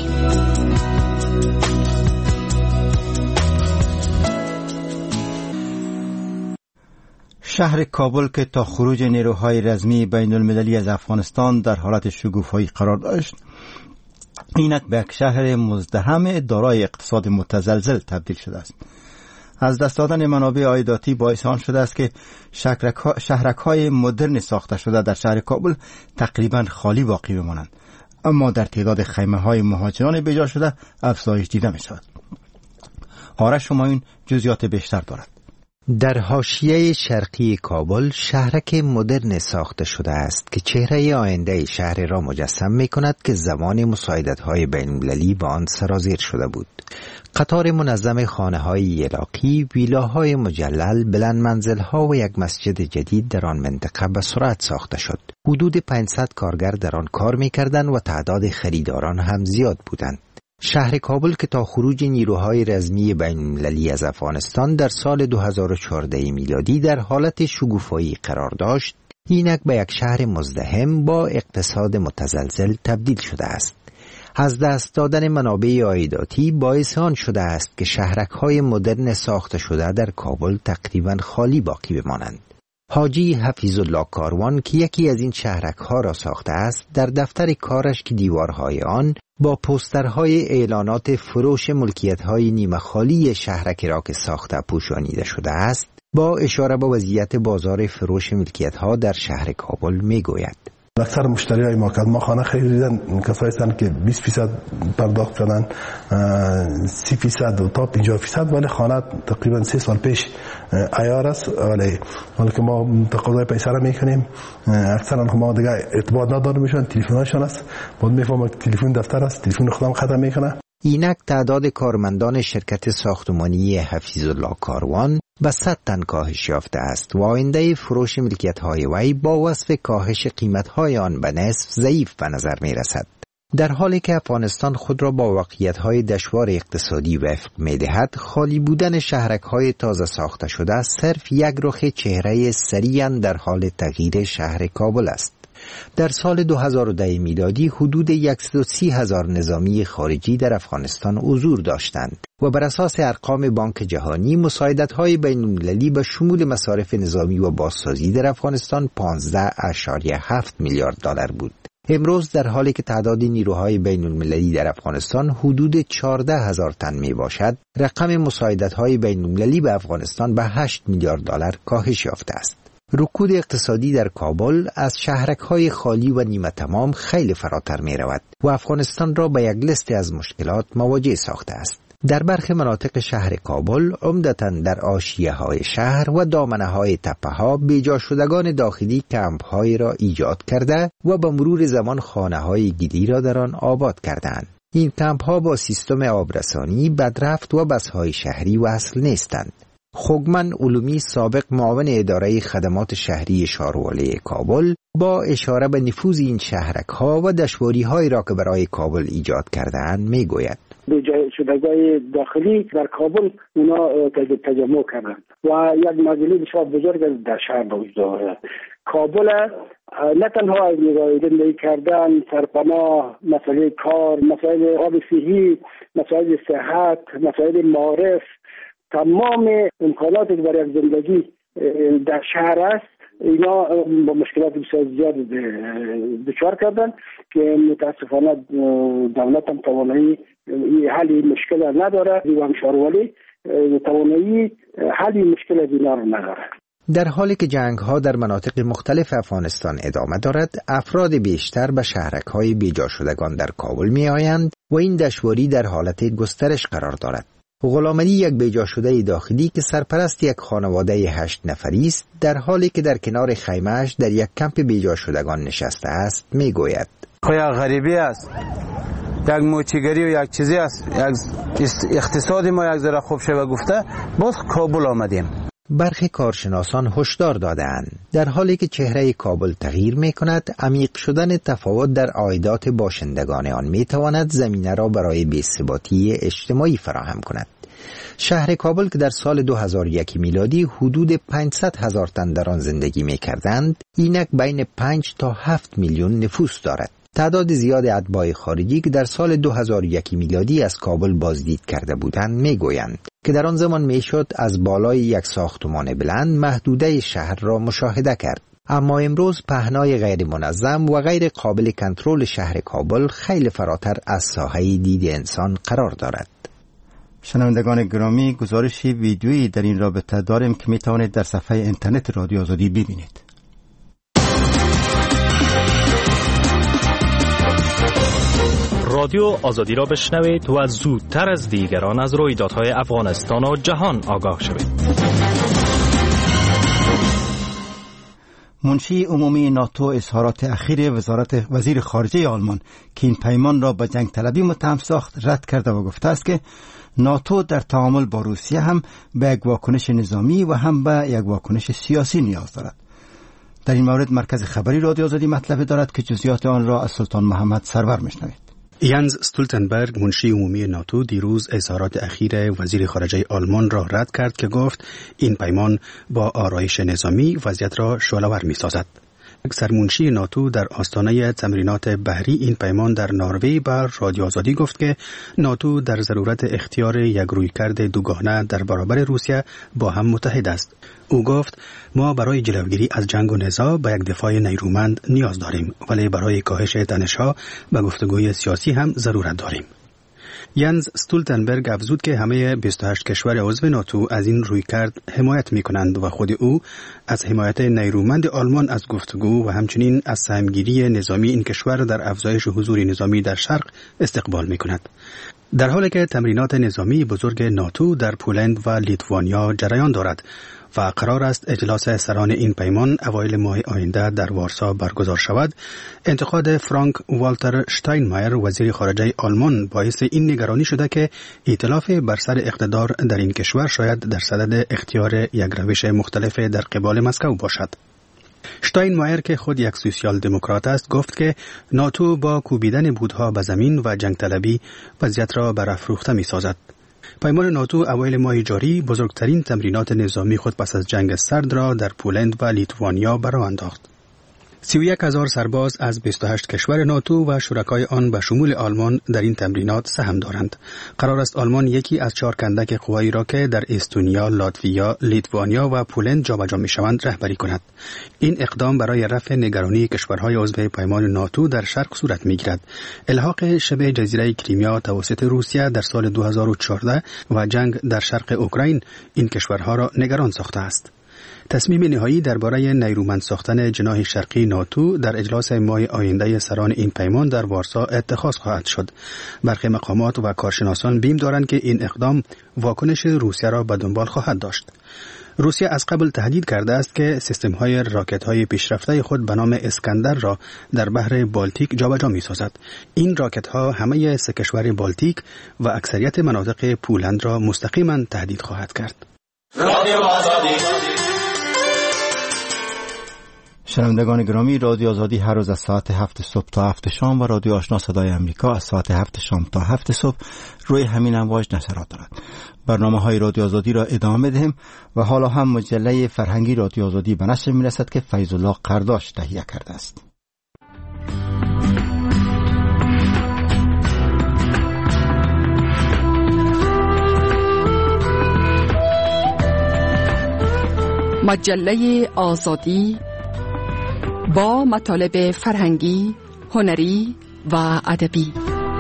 شهر کابل که تا خروج نیروهای رزمی بین المللی از افغانستان در حالت شگوفایی قرار داشت، اینک به یک شهر مزدحم دارای اقتصاد متزلزل تبدیل شده است. از دست دادن منابع عایداتی باعث آن شده است که شهرک‌های مدرن ساخته شده در شهر کابل تقریبا خالی باقی بمانند، اما در تعداد خیمه‌های مهاجران بیجا شده افزایش دیده می‌شود. آرش همایون جزئیات بیشتر دارد. در حاشیه شرقی کابل شهرک مدرن ساخته شده است که چهره آینده شهر را مجسم می کند که زمان مساعدت‌های بین‌المللی با آن سرازیر شده بود. قطار منظم خانه‌های یلاقی، ویلاهای مجلل، بلند منزل‌ها و یک مسجد جدید در آن منطقه به سرعت ساخته شد. حدود 500 کارگر در آن کار می‌کردند و تعداد خریداران هم زیاد بودند. شهر کابل که تا خروج نیروهای رزمی بین‌المللی از افغانستان در سال 2014 میلادی در حالت شگوفایی قرار داشت، اینک به یک شهر مزدحم با اقتصاد متزلزل تبدیل شده است. از دست دادن منابع عایداتی باعث آن شده است که شهرک‌های مدرن ساخته شده در کابل تقریباً خالی باقی بمانند. حاجی حفیظ الله کاروان که یکی از این شهرک‌ها را ساخته است، در دفتر کارش که دیوارهای آن با پوسترهای اعلانات فروش ملکیت‌های نیمه خالی شهرک را که ساخته پوشانیده شده است، با اشاره به وضعیت بازار فروش ملکیت‌ها در شهر کابل می‌گوید: اکثر مشتریای ما خانه خریدن کسایی هستند که 20% پرداخت کردن، 30% و تا 50%، ولی خانه تقریبا 3 سال پیش عیار است. ولی حالا که ما تقاضای پیسه را میکنیم، اکثرا ما دیگه ارتباط نداریم میشن، تلفنشون است، بعد میفهمم که تلفن دفتر است، تلفن خودم ختم میکنه. اینک تعداد کارمندان شرکت ساختمانی حفیظ الله کاروان به 100 تن کاهش یافته است و آینده فروش ملکیت‌های وی با وصف کاهش قیمت‌های آن به نصف ضعیف به نظر می‌رسد. در حالی که افغانستان خود را با واقعیت‌های دشوار اقتصادی وفق می‌دهد، خالی بودن شهرک‌های تازه ساخته شده صرف یک رخ چهره سریعاً در حال تغییر شهر کابل است. در سال 2010 میلادی حدود 130,000 نظامی خارجی در افغانستان حضور داشتند و بر اساس ارقام بانک جهانی مساعدت‌های بین‌المللی به شمول مصارف نظامی و بازسازی در افغانستان 15.7 میلیارد دلار بود. امروز در حالی که تعداد نیروهای بین‌المللی در افغانستان حدود 14,000 تن می باشد، رقم مساعدت‌های بین‌المللی به افغانستان به 8 میلیارد دلار کاهش یافته است. رکود اقتصادی در کابل از شهرک‌های خالی و نیمه تمام خیلی فراتر می رود و افغانستان را به یک لیست از مشکلات مواجه ساخته است. در برخی مناطق شهر کابل، عمدتاً در حاشیه‌های شهر و دامنه‌های تپه‌ها، بیجا شدگان داخلی کمپ‌هایی را ایجاد کرده و به مرور زمان خانه‌های گلی را در آن آباد کردند. این کمپ‌ها با سیستم آبرسانی، بدرفت و بس‌های شهری وصل نیستند. خوگمن علومی سابق معاون اداره خدمات شهری شاروالی کابل با اشاره به نفوذ این شهرک‌ها و دشواری‌هایی را که برای کابل ایجاد کرده‌اند می‌گوید: بیجا شدگان داخلی در کابل اونا تجمع کردند و یک مسئله بسیار بزرگ در شهر وجود دارد. کابل نه تنها از نگاه زندگی کردن، سرپناه، مسئله کار، مسائل آب صحی، مسائل صحت، مسائل معارف، تمام امکاناتی که برای زندگی در شهر است، اینا با مشکلات بسیار زیاد دچار کردن که متاسفانه دولت هم توانایی حل مشکل نداره، دیوان شاروالی توانایی حل مشکل از اینا رو نداره. در حالی که جنگ‌ها در مناطق مختلف افغانستان ادامه دارد، افراد بیشتر به شهرک‌های بیجا شدگان در کابل می‌آیند و این دشواری در حالت گسترش قرار دارد. غلامعلی یک بیجا شده داخلی که سرپرست یک خانواده 8 نفری است، در حالی که در کنار خیمه‌اش در یک کمپ بیجا شدگان نشسته است میگوید: خو غریبی است، یک موچیگری و یک چیزی است، یک اقتصاد ما یک ذره خوب شده گفته باز کابل آمدیم. برخی کارشناسان هشدار دادند در حالی که چهره کابل تغییر می‌کند، عمیق شدن تفاوت در عایدات باشندگان آن می‌تواند زمینه را برای بی‌ثباتی اجتماعی فراهم کند. شهر کابل که در سال 2001 میلادی حدود 500,000 تن در آن زندگی می کردند، اینک بین 5 تا 7 میلیون نفوس دارد. تعداد زیاد اتباع خارجی که در سال 2001 میلادی از کابل بازدید کرده بودند میگویند که در آن زمان میشد از بالای یک ساختمان بلند محدوده شهر را مشاهده کرد. اما امروز پهنای غیر منظم و غیر قابل کنترل شهر کابل خیلی فراتر از ساحه دید انسان قرار دارد. شنوندگان گرامی، گزارش ویدیویی در این رابطه داریم که می توانید در صفحه اینترنت رادیو آزادی ببینید. رادیو آزادی را بشنوید و زودتر از دیگران از رویدادهای افغانستان و جهان آگاه شوید. منشی عمومی ناتو اظهارات اخیر وزیر خارجه آلمان که این پیمان را به جنگ طلبی متهم ساخت رد کرده و گفته است که ناتو در تعامل با روسیه هم به یک واکنش نظامی و هم به یک واکنش سیاسی نیاز دارد. در این مورد مرکز خبری رادیو آزادی مطلب دارد که جزئیات آن را از سلطان محمد سرور میشنوید. یانز استولتنبرگ، منشی عمومی ناتو، دیروز اظهارات اخیر وزیر خارجه آلمان را رد کرد که گفت این پیمان با آرایش نظامی وضعیت را شعله‌ور می‌سازد. سرمنشی ناتو در آستانه تمرینات بحری این پیمان در نروژ بر رادیو آزادی گفت که ناتو در ضرورت اختیار یک رویکرد دوگانه در برابر روسیه با هم متحد است. او گفت ما برای جلوگیری از جنگ و نزاع به یک دفاع نیرومند نیاز داریم، ولی برای کاهش تنش‌ها به گفتگوی سیاسی هم ضرورت داریم. یانز استولتنبرگ افزود که همه 28 کشور عضو ناتو از این رویکرد حمایت می‌کنند و خود او از حمایت نیرومند آلمان از گفتگو و همچنین از سهمگیری نظامی این کشور در افزایش حضور نظامی در شرق استقبال می‌کند. در حالی که تمرینات نظامی بزرگ ناتو در پولند و لیتوانیا جریان دارد و قرار است اجلاس سران این پیمان اوایل ماه آینده در وارسا برگزار شود، انتقاد فرانک والتر شتاینمایر وزیر خارجه آلمان باعث این نگرانی شده که ائتلاف بر سر اقتدار در این کشور شاید در صدد اختیار یک روش مختلف در قبال مسکو باشد. شتاینمایر که خود یک سوسیال دموکرات است گفت که ناتو با کوبیدن بودها به زمین و جنگ طلبی وضعیت را برافروخته می سازد. پیمان ناتو اوایل ماه جاری بزرگترین تمرینات نظامی خود پس از جنگ سرد را در پولند و لیتوانیا برآ انداخت. 31,000 سرباز از 28 کشور ناتو و شرکای آن به شمول آلمان در این تمرینات سهم دارند. قرار است آلمان یکی از 4 کندک قوایی را که در استونیا، لاتویا، لیتوانیا و پولند جابجا می‌شوند رهبری کند. این اقدام برای رفع نگرانی کشورهای عضو پیمان ناتو در شرق صورت می‌گیرد. الحاق شبه جزیره کریمیا توسط روسیه در سال 2014 و جنگ در شرق اوکراین این کشورها را نگران ساخته است. تصمیم نهایی درباره نیرومند ساختن جناح شرقی ناتو در اجلاس ماه آینده سران این پیمان در وارسا اتخاذ خواهد شد. برخی مقامات و کارشناسان بیم دارند که این اقدام واکنش روسیه را به دنبال خواهد داشت. روسیه از قبل تهدید کرده است که سیستم‌های راکت‌های پیشرفته خود به نام اسکندر را در بحر بالتیک جابجا می‌سازد. این راکت‌ها همه 3 کشور بالتیک و اکثریت مناطق پولند را مستقیما تهدید خواهد کرد. رادیو آزادی. شنوندگان گرامی، رادیو آزادی هر روز از ساعت 7 صبح تا 7 شام و رادیو آشنا صدای امریکا از ساعت 7 شام تا 7 صبح روی همین امواج نشرات دارد. برنامه‌های رادیو آزادی را ادامه دهیم و حالا هم مجله فرهنگی رادیو آزادی به نشر می‌رسد که فیض الله قرداش تهیه کرده است. مجله آزادی با مطالب فرهنگی، هنری و ادبی.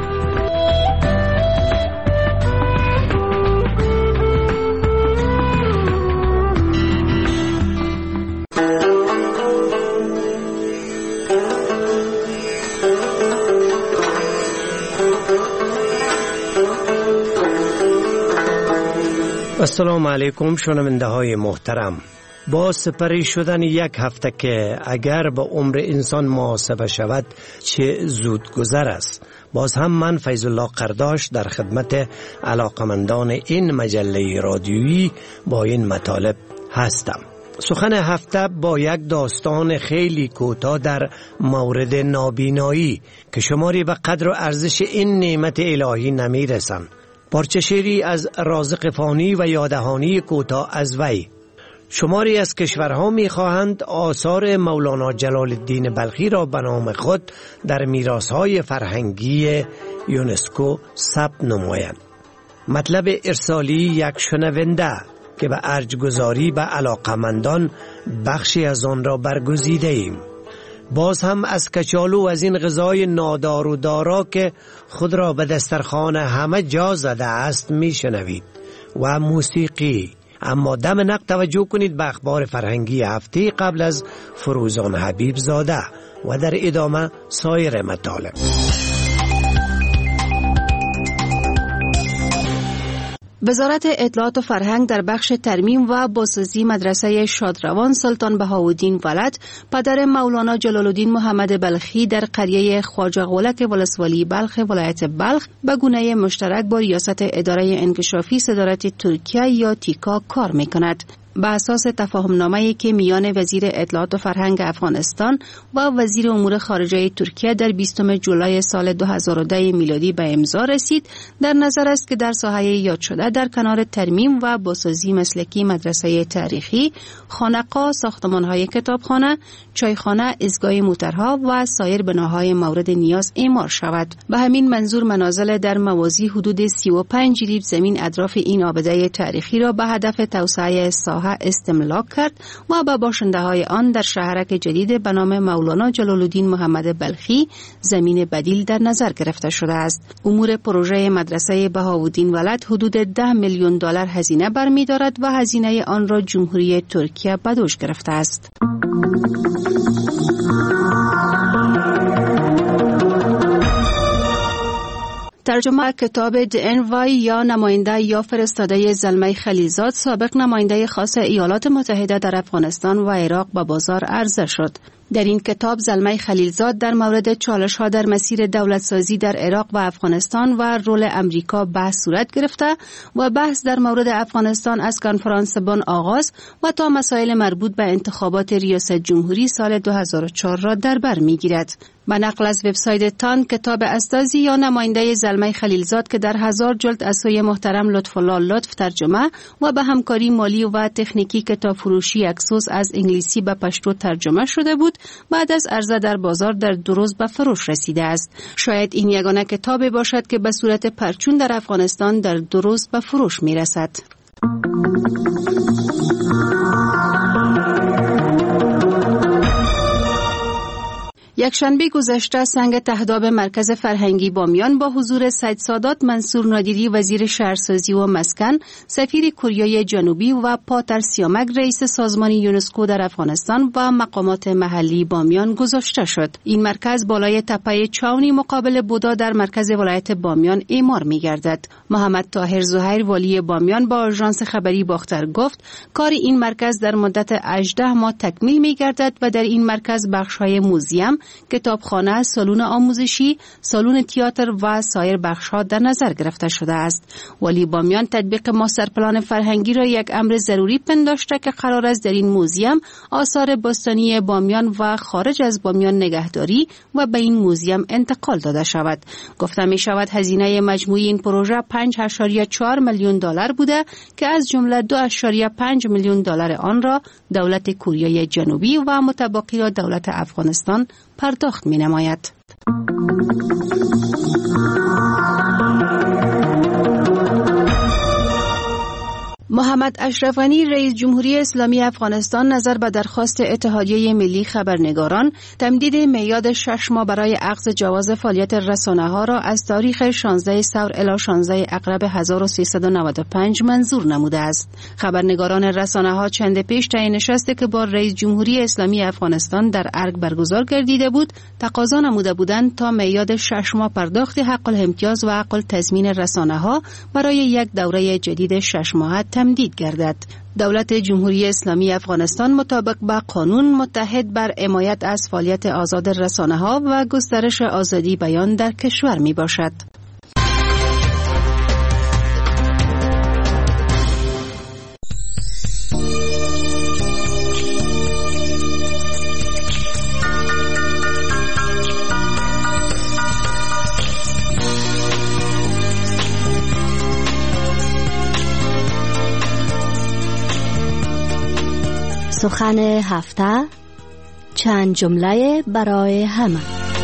السلام علیکم شنونده های محترم. با سپری شدن یک هفته که اگر به عمر انسان محاسبه شود چه زود گذر است. باز هم من فیض الله قرداش در خدمت علاقمندان این مجله رادیویی با این مطالب هستم. سخن هفته با یک داستان خیلی کوتاه در مورد نابینایی که شماری به قدر و ارزش این نعمت الهی نمی رسند پارچه شعری از رازق فانی و یادهانی کوتاه از وی. شماری از کشورها می‌خواهند آثار مولانا جلال الدین بلخی را به نام خود در میراث‌های فرهنگی یونسکو ثبت نمایند. مطلب ارسالی یک شنونده که به ارجگذاری به علاقمندان بخشی از آن را برگزیده ایم. باز هم از کچالو از این غذای نادار و دارا که خود را به دسترخوان همه جا زده است میشنوید و موسیقی. اما دم نق توجه کنید به اخبار فرهنگی هفته قبل از فروزان حبیب زاده و در ادامه سایر مطالب. وزارت اطلاعات و فرهنگ در بخش ترمیم و بازسازی مدرسه شادروان سلطان بهاءالدین ولد پدر مولانا جلال الدین محمد بلخی در قریه خواجه غولک ولسوالی بلخ ولایت بلخ به گونه مشترک با ریاست اداره انکشافی صدارت ترکیه یا تیکا کار می‌کند. به اساس تفاهم‌نامه‌ای که میان وزیر اطلاعات و فرهنگ افغانستان و وزیر امور خارجه ترکیه در 20 جولای سال 2010 میلادی به امضا رسید، در نظر است که در ساحه یاد شده در کنار ترمیم و بازسازی مسلکی مدرسه تاریخی، خانقاه، ساختمان‌های کتابخانه، چایخانه، ایستگاه موترها و سایر بناهای مورد نیاز اعمار شود. به همین منظور منازل در موازی حدود 35 ریب زمین اطراف این آبده تاریخی را به هدف توسعه ساحه استملاک کرد و به باشنده های آن در شهرک جدید به نام مولانا جلال الدین محمد بلخی زمین بدیل در نظر گرفته شده است. امور پروژه مدرسه بهاءالدین ولد حدود 10 میلیون دلار هزینه برمی‌دارد و هزینه آن را جمهوری ترکیه به دوش گرفته است. ترجمه کتاب DNY یا نماینده یا فرستاده زلمه خلیلزاد، سابق نماینده خاص ایالات متحده در افغانستان و عراق، به بازار عرضه شد. در این کتاب زلمه خلیلزاد در مورد چالش‌ها در مسیر دولتسازی در عراق و افغانستان و رول امریکا بحث صورت گرفته و بحث در مورد افغانستان از کنفرانس بن آغاز و تا مسائل مربوط به انتخابات ریاست جمهوری سال 2004 را در بر می‌گیرد. به نقل از وبسایت تان، کتاب استازی یا نماینده زلمه خلیلزاد که در 1000 جلد از سوی محترم لطف‌الله لطف ترجمه و به همکاری مالی و تکنیکی کتاب فروشی اکسوس از انگلیسی به پشتو ترجمه شده بود، بعد از عرضه در بازار در 2 روز به فروش رسیده است. شاید این یگانه کتابی باشد که به صورت پرچون در افغانستان در 2 روز به فروش میرسد. یکشنبه گذشته سنگ تهداب مرکز فرهنگی بامیان با حضور سید سادات منصور نادری وزیر شهرسازی و مسکن، سفیر کره جنوبی و پاتر سیامک رئیس سازمان یونسکو در افغانستان و مقامات محلی بامیان گذاشته شد. این مرکز بالای تپه چاونی مقابل بودا در مرکز ولایت بامیان اعمار می‌گردد. محمد طاهر زهیر والی بامیان با آژانس خبری باختر گفت کار این مرکز در مدت 18 ماه تکمیل می‌گردد و در این مرکز بخش‌های موزیم، کتابخانه، سالن آموزشی، سالن تئاتر و سایر بخش‌ها در نظر گرفته شده است. ولی بامیان تطبیق ماستر پلان فرهنگی را یک امر ضروری پنداشته که قرار است در این موزیم آثار باستانی بامیان و خارج از بامیان نگهداری و به این موزیم انتقال داده شود. گفته می شود هزینه مجموعی این پروژه 5.4 میلیون دلار بوده که از جمله 2.5 میلیون دلار آن را دولت کره جنوبی و متبقی را دولت افغانستان پرداخت می نماید. محمد اشرف غنی رئیس جمهوری اسلامی افغانستان نظر به درخواست اتحادیه ملی خبرنگاران تمدید میعاد 6 ماه برای اخذ جواز فعالیت رسانه‌ها را از تاریخ 16 ثور الی 16 اغرب 1395 منظور نموده است. خبرنگاران رسانه‌ها چند پیش طی نشستی که با رئیس جمهوری اسلامی افغانستان در ارگ برگزار گردیده بود، تقاضا نموده بودند تا میعاد 6 ماه پرداخت حق الامتیاز و حق التضمین رسانه‌ها برای یک دوره جدید 6 ماهه تمدید گردد. دولت جمهوری اسلامی افغانستان مطابق با قانون متحد بر حمایت از فعالیت آزاد رسانه‌ها و گسترش آزادی بیان در کشور می باشد. سخن هفته، چند جمله برای همه.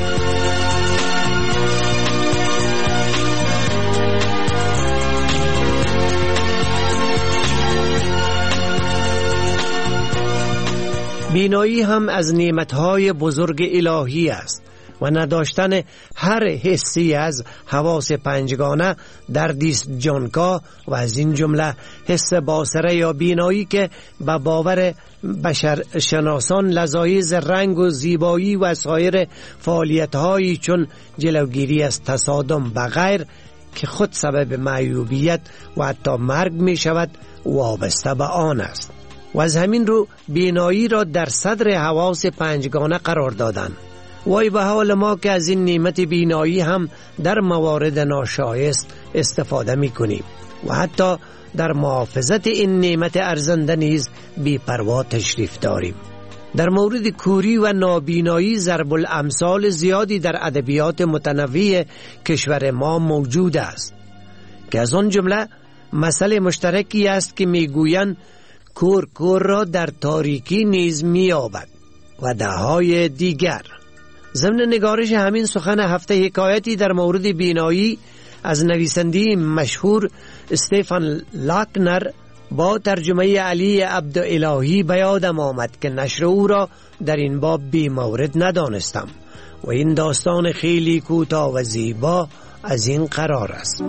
بینایی هم از نعمتهای بزرگ الهی است و نداشتن هر حسی از حواس پنجگانه در دیست جانکا و از این جمله حس باصره یا بینایی که به باور بشرشناسان لذایذ رنگ و زیبایی و سایر فعالیت‌هایی چون جلوگیری از تصادم و غیر که خود سبب معیوبیت و حتی مرگ می شود وابسته به آن است و از همین رو بینایی را در صدر حواس پنجگانه قرار دادند. وای به حال ما که از این نعمت بینایی هم در موارد ناشایست استفاده می کنیم و حتی در محافظت این نعمت ارزنده نیز بی پروا تشریف داریم. در مورد کوری و نابینایی ضرب الامثال زیادی در ادبیات متنوع کشور ما موجود است که از آن جمله مسئله مشترکی است که میگویند کور را در تاریکی نیز می‌یابد و ده‌های دیگر. ضمن نگارش همین سخن هفته حکایتی در مورد بینایی از نویسنده مشهور استفان لاکنر با ترجمه علی عبدالهی به یادم آمد که نشر او را در این باب بی مورد ندانستم و این داستان خیلی کوتاه و زیبا از این قرار است.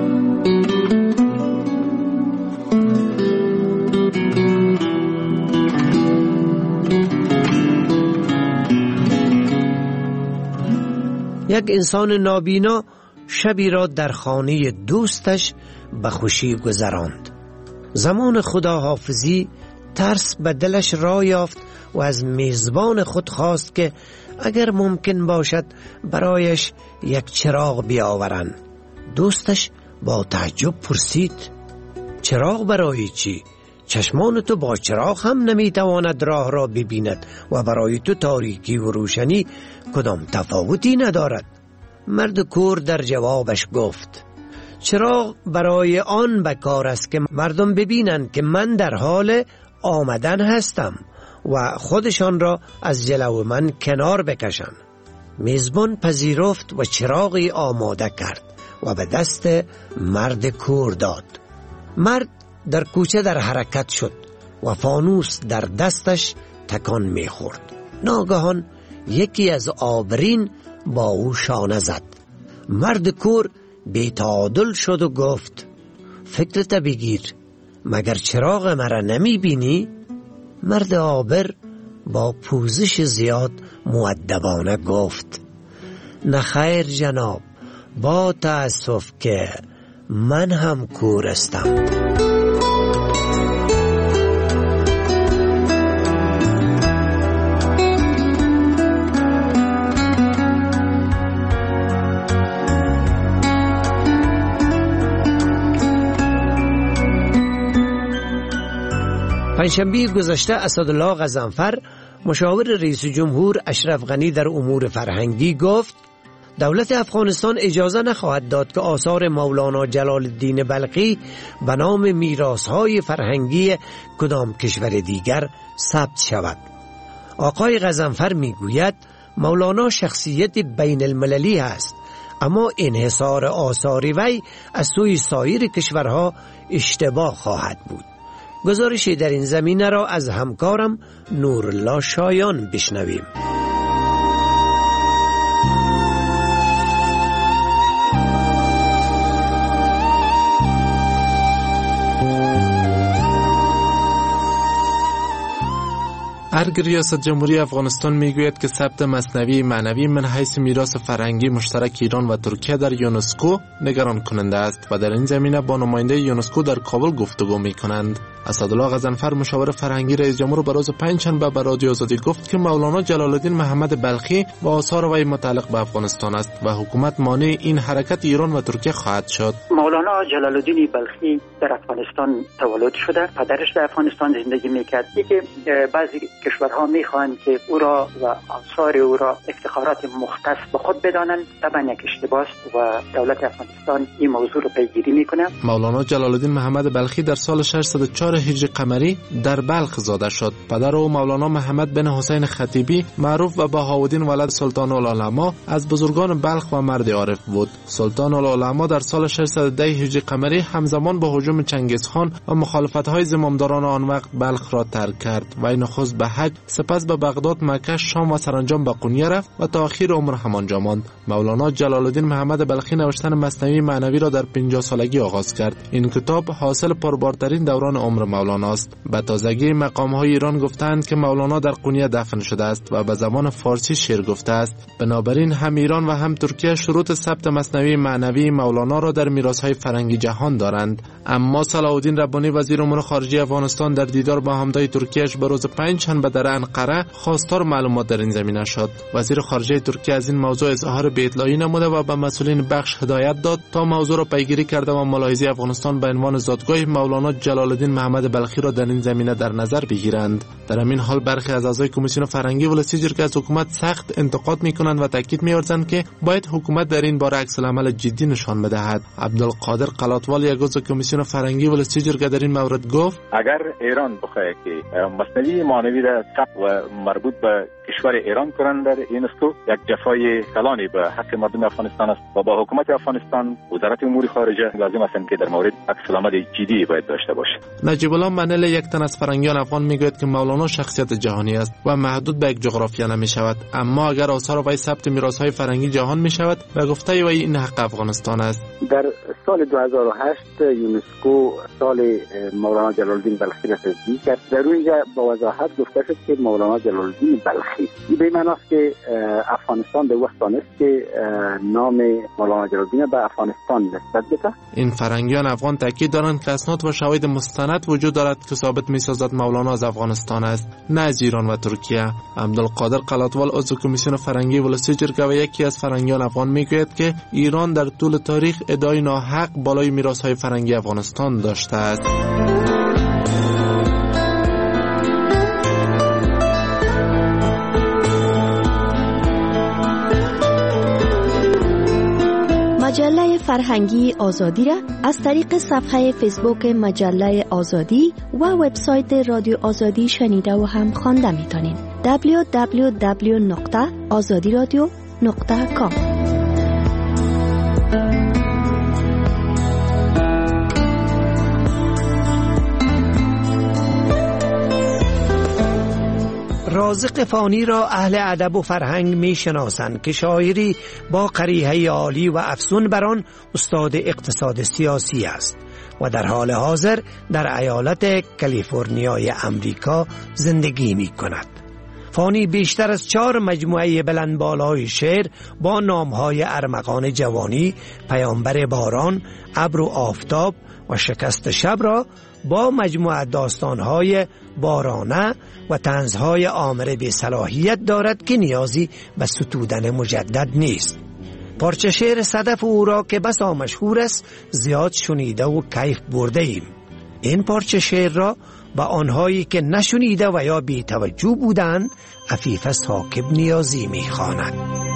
یک انسان نابینا شبی را در خانه دوستش به خوشی گذراند. زمان خداحافظی ترس به دلش راه یافت و از میزبان خود خواست که اگر ممکن باشد برایش یک چراغ بیاورند. دوستش با تعجب پرسید: چراغ برای چی؟ چشمان تو با چراغ هم نمیتواند راه را ببیند و برای تو تاریکی و روشنی کدام تفاوتی ندارد. مرد کور در جوابش گفت: چراغ برای آن بکار است که مردم ببینند که من در حال آمدن هستم و خودشان را از جلو من کنار بکشند. میزبان پذیرفت و چراغی آماده کرد و به دست مرد کور داد. مرد در کوچه در حرکت شد و فانوس در دستش تکان می‌خورد. ناگهان یکی از آبرین با او شانه زد. مرد کور بی‌تعادل شد و گفت: فکرت بگیر، مگر چراغ مرا نمی بینی؟ مرد آبر با پوزش زیاد مؤدبانه گفت: نخیر جناب، با تأسف که من هم کورستم. پنجشنبه گذشته اسدالله غضنفر مشاور رئیس جمهور اشرف غنی در امور فرهنگی گفت: دولت افغانستان اجازه نخواهد داد که آثار مولانا جلال الدین بلخی به نام میراث‌های فرهنگی کدام کشور دیگر ثبت شود. آقای غضنفر میگوید مولانا شخصیت بین المللی است، اما انحصار آثار وی از سوی سایر کشورها اشتباه خواهد بود. گزارشی در این زمینه را از همکارم نورالله شایان بشنویم. ارگ ریاست جمهوری افغانستان میگوید که ثبت مثنوی معنوی من حیث میراث فرهنگی مشترک ایران و ترکیه در یونسکو نگران کننده است و در این زمینه با نماینده یونسکو در کابل گفتگو میکنند. اسدالله غضنفر مشاور فرهنگی رئیس جمهور بر روز پنجشنبه به رادیو آزادی گفت که مولانا جلال الدین محمد بلخی و آثار وی متعلق به افغانستان است و حکومت مانع این حرکت ایران و ترکیه خواهد شد. مولانا جلال الدین بلخی در افغانستان تولد شده، پدرش در افغانستان زندگی میکرد. که بعضی کشورها میخواهند که او را و آثار او را افتخارات مختص به خود بدانند، طبعا یک اشتباه است و دولت افغانستان این موضوع رو پیگیری میکنه. مولانا جلال الدین محمد بلخی در سال 604 هجری قمری در بلخ زاده شد. پدر او مولانا محمد بن حسین خطیبی معروف و بهاءالدین ولد سلطان العلماء از بزرگان بلخ و مرد عارف بود. سلطان العلماء در سال 610 هجری قمری همزمان با هجوم چنگیزخان و مخالفت‌های زمامداران آن وقت بلخ را ترک کرد و نخست به حج، سپس به بغداد، مکه، شام و سرانجام به قونیه رفت و تا آخر عمر همانجا ماند. مولانا جلال الدین محمد بلخی نوشتن مثنوی معنوی را در 50 سالگی آغاز کرد. این کتاب حاصل پربارترین دوران عمر مولانا است. به تازگی مقام‌های ایران گفتند که مولانا در قونیه دفن شده است و به زبان فارسی شعر گفته است. بنابراین هم ایران و هم ترکیه شروط ثبت مثنوی معنوی مولانا را در میراث‌های فرهنگی جهان دارند. اما صلاح الدین ربانی وزیر امور خارجه افغانستان در دیدار با همتای ترکیه‌اش به روز پنجشنبه در انقره خواستار معلومات در این زمینه شد. وزیر خارجه ترکیه از این موضوع اظهار بی‌اطلاعی نموده و به مسئولین بخش هدایت داد تا موضوع را پیگیری کرده و ملاحظه افغانستان به عنوان زادگاه مولانا جلال الدین محمد بلخی را در این زمینه در نظر بگیرند. در همین حال برخی از اعضای کمیسیون فرهنگی ولسی جرگه از حکومت سخت انتقاد می‌کنند و تاکید می‌ورزند که باید حکومت در این باره عکس‌العمل جدی نشان بدهد. عبدالقادر قلاتوال یک عضو کمیسیون فرهنگی ولسی جرگه در این مورد گفت: اگر ایران بخواهد که مثنوی معنوی را ثبت و مربوط به کشور ایران کنند در یونسکو، یک جفای کلانی به حق مردم افغانستان است و با حکومت افغانستان وزارت امور خارجه لازم است که در مورد عکس‌العمل جدی باید داشته باشه. نجیب الله منل، یک تن از فرهنگیان افغان، میگوید که مولانا شخصیت جهانی است و محدود به یک جغرافیا نمی‌شود، اما اگر آثار وی ثبت میراث‌های فرهنگی جهان می‌شود و گفته وی این حق افغانستان است. در سال 2008 یونسکو سال مولانا جلال الدین بلخی را تصدیق کرد. در اونجا با وضاحت گفته شد که مولانا جلال الدین بلخی، این به معنی است که افغانستان به وقت آن است که نام مولانا جلال الدین به افغانستان نسبت بده. این فرهنگیان افغان تاکید دارند که اسناد و شواهد مستند وجود دارد که ثابت می‌سازد مولانا از افغانستان است، نه از ایران و ترکیه. عبدالقادر قلاتوال عضو کمیسیون فرهنگی ولسی جرگه و یکی از فرهنگیان افغان میگوید که ایران در طول تاریخ ادعای ناحق بالای میراث‌های فرهنگی افغانستان داشته است. مجله فرهنگی آزادی را از طریق صفحه فیسبوک مجله آزادی و وبسایت رادیو آزادی شنیده و هم خوانده میتونید. www.azadiradio.com. رازق فانی را اهل ادب و فرهنگ می شناسند که شاعری با قریحه عالی و افزون بر آن استاد اقتصاد سیاسی است و در حال حاضر در ایالت کالیفرنیای امریکا زندگی می کند. فانی بیشتر از 4 مجموعه بلندبالای شعر با نامهای ارمغان جوانی، پیامبر باران، ابر و آفتاب و شکست شب را با مجموعه داستانهای بارانه و طنزهای آمر به صلاحیت دارد که نیازی به ستودن مجدد نیست. پارچه شعر صدف او را که بسا مشهور است زیاد شنیده و کیف برده ایم. این پارچه شعر را با آنهایی که نشنیده و یا بی توجه بودند عفیف ثاقب نیازی می‌خواند.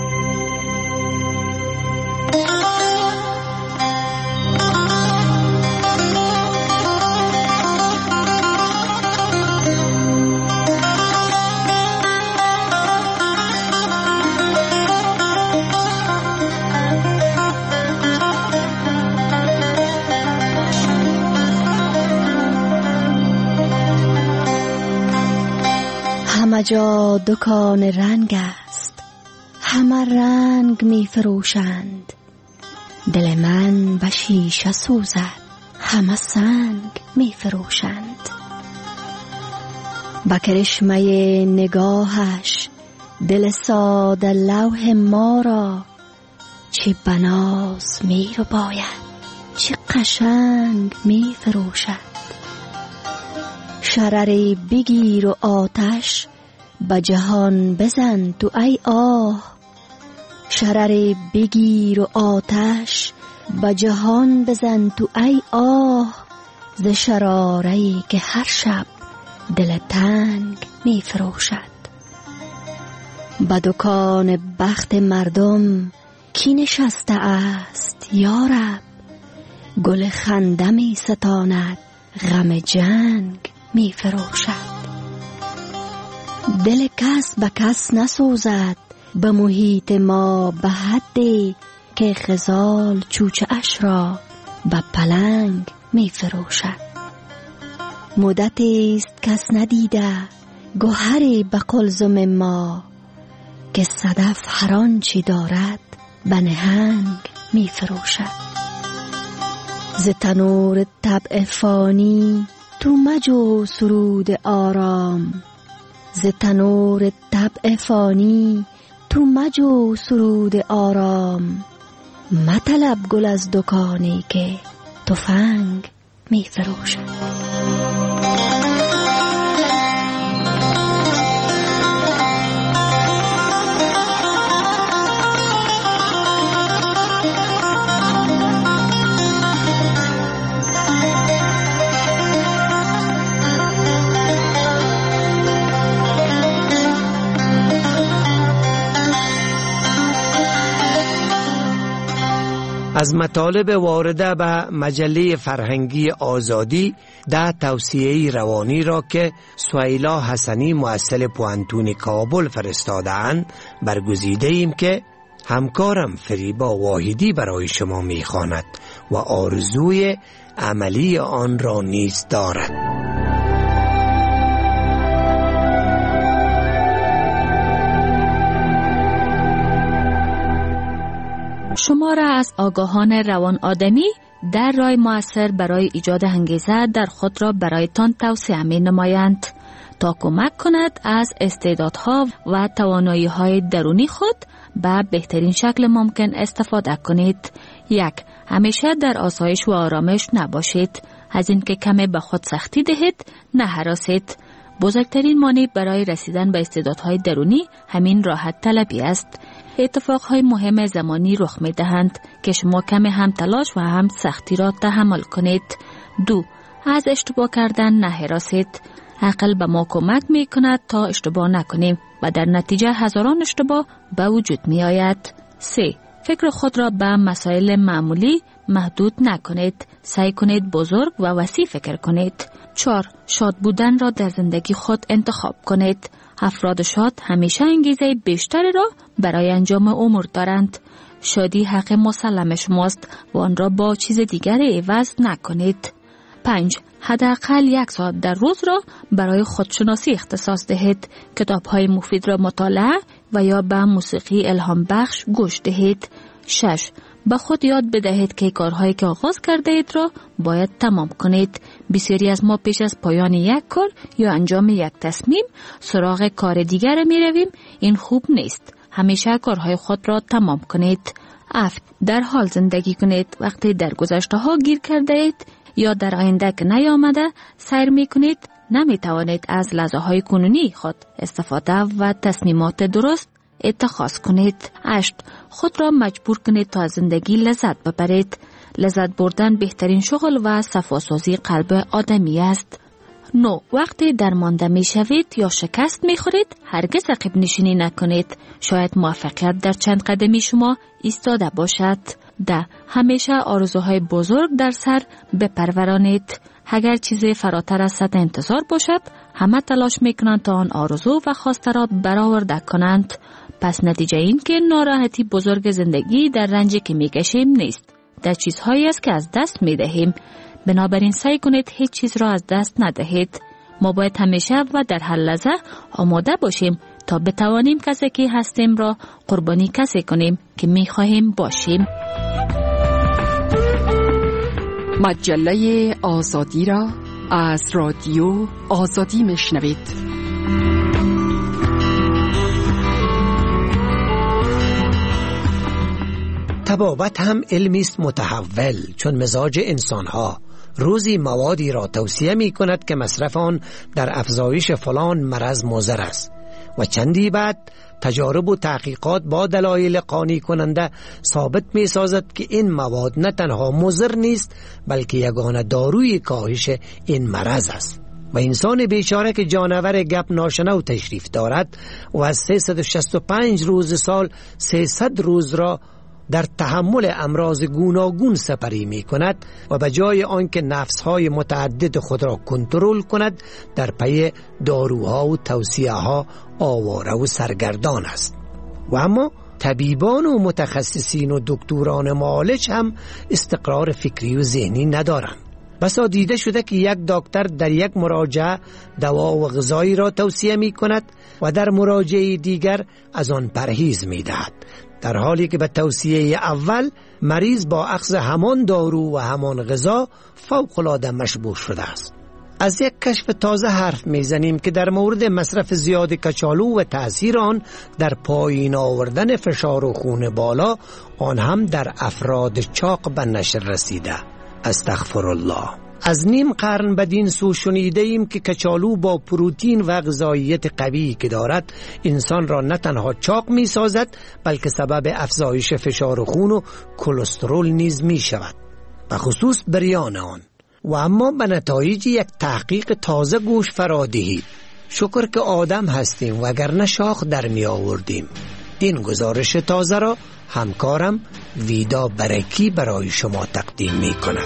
همه جا دکان رنگ است، همه رنگ می فروشند. دل من به شیشه سوزد، همه سنگ می فروشند. با کرشمه نگاهش دل ساده لوح ما را چه بناز می رو باید، چه قشنگ می فروشد. شرری بگیر و آتش به جهان بزن تو ای آه. شرری بگیر و آتش به جهان بزن تو ای آه. ز شراری که هر شب دل تنگ می فروشد. به دکان بخت مردم کی نشسته است یارب؟ گل خنده می ستاند غم جنگ می فروشد. دل کس به کس نسوزد، به محیط ما به حدی که خزال چوچه اش را به پلنگ می فروشد. مدتی است کس ندیده گوهری به قلزم ما، که صدف هر آنچه دارد به نهنگ می فروشد. ز تنور طبع فانی تو مجو سرود آرام، ز تنور طبع فانی تو مجو سرود آرام. مطلب گل از دکانی که تفنگ می فروشد. از مطالب وارده به مجله فرهنگی آزادی ده توصیه روانی را که سهیلا حسنی مؤسل پوانتون کابل فرستاده‌اند برگزیده ایم که همکارم فریبا واحدی برای شما می‌خواند و آرزوی عملی آن را نیز دارد. شما را از آگاهان روان آدمی در راه مؤثر برای ایجاد انگیزه در خود را برایتان توصیه می نمایند تا کمک کند از استعدادها و توانایی‌های درونی خود به بهترین شکل ممکن استفاده کنید. 1. همیشه در آسایش و آرامش نباشید. از اینکه کمی به خود سختی دهید، نه هراسید. بزرگترین مانع برای رسیدن به استعدادهای درونی همین راحت طلبی است. اتفاقهای مهم زمانی رخ می دهند که شما کمی هم تلاش و هم سختی را تحمل کنید. 2. از اشتباه کردن نه هراسید. عقل به ما کمک می کند تا اشتباه نکنیم و در نتیجه هزاران اشتباه به وجود می آید. 3. فکر خود را به مسائل معمولی محدود نکنید. سعی کنید بزرگ و وسیع فکر کنید. 4. شاد بودن را در زندگی خود انتخاب کنید. افراد شاد همیشه انگیزه بیشتری را برای انجام امور دارند. شادی حق مسلم شماست و آن را با چیز دیگری عوض نکنید. 5. حداقل 1 ساعت در روز را برای خودشناسی اختصاص دهید. کتاب‌های مفید را مطالعه و یا به موسیقی الهام بخش گوش دهید. 6. به خود یاد بدهید که کارهایی که آغاز کرده اید را باید تمام کنید. بسیاری از ما پیش از پایان یک کار یا انجام یک تصمیم سراغ کار دیگر می رویم. این خوب نیست. همیشه کارهای خود را تمام کنید. 7. در حال زندگی کنید. وقتی در گذشته ها گیر کرده اید یا در آینده که نیامده سیر می کنید، نمی توانید از لحظه های کنونی خود استفاده و تصمیمات درست اتخاذ کنید. 8. خود را مجبور کنید تا از زندگی لذت ببرید. لذت بردن بهترین شغل و صفاسازی قلب آدمی است. 9. وقتی درمانده می شوید یا شکست می خورید هرگز عقب نشینی نکنید. شاید موفقیت در چند قدمی شما ایستاده باشد. 10. همیشه آرزوهای بزرگ در سر بپرورانید. اگر چیزی فراتر از سطح انتظار باشد همه تلاش می کنند تا آن آرزو و خواسته را برآورده کنند. پس نتیجه این که ناراحتی بزرگ زندگی در رنجی که می کشیم نیست، در چیزهایی است که از دست می دهیم. بنابراین سعی کنید هیچ چیز را از دست ندهید. ما باید همیشه و در هر لحظه آماده باشیم تا بتوانیم کسی که هستیم را قربانی کسی کنیم که می خواهیم باشیم. مجله آزادی را از رادیو آزادی میشنوید. طبابت هم علمی است متحول، چون مزاج انسانها روزی موادی را توصیه می کند که مصرف آن در افزایش فلان مرض مضر است و چندی بعد تجارب و تحقیقات با دلایل قانع کننده ثابت می سازد که این مواد نه تنها مضر نیست بلکه یگانه داروی کاهش این مرض است. و انسان بیچاره که جانور گپ ناشنو تشریف دارد و از 365 روز سال 300 روز را در تحمل امراض گوناگون سپری می کند و به جای آنکه نفسهای متعدد خود را کنترل کند در پی داروها و توصیه‌ها آواره و سرگردان است. و اما طبیبان و متخصصین و دکتران معالج هم استقرار فکری و ذهنی ندارند. بسا دیده شده که یک دکتر در یک مراجعه دوا و غذایی را توصیه می کند و در مراجعه دیگر از آن پرهیز می دهد، در حالی که به توصیه اول مریض با اخذ همان دارو و همان غذا فوق‌العاده مشبوه شده است. از یک کشف تازه حرف میزنیم که در مورد مصرف زیاد کچالو و تأثیر آن در پایین آوردن فشار و خون بالا، آن هم در افراد چاق به نشر رسیده. استغفر الله. از نیم قرن بدین سو شنیده ایم که کچالو با پروتئین و غذاییت قوی که دارد انسان را نه تنها چاق می سازد بلکه سبب افزایش فشار خون و کلسترول نیز می شود، و خصوص بریان آن. و اما به نتایج یک تحقیق تازه گوش فرادهید. شکر که آدم هستیم وگرنه شاخ در می آوردیم. این گزارش تازه را همکارم ویدا برکی برای شما تقدیم می کند.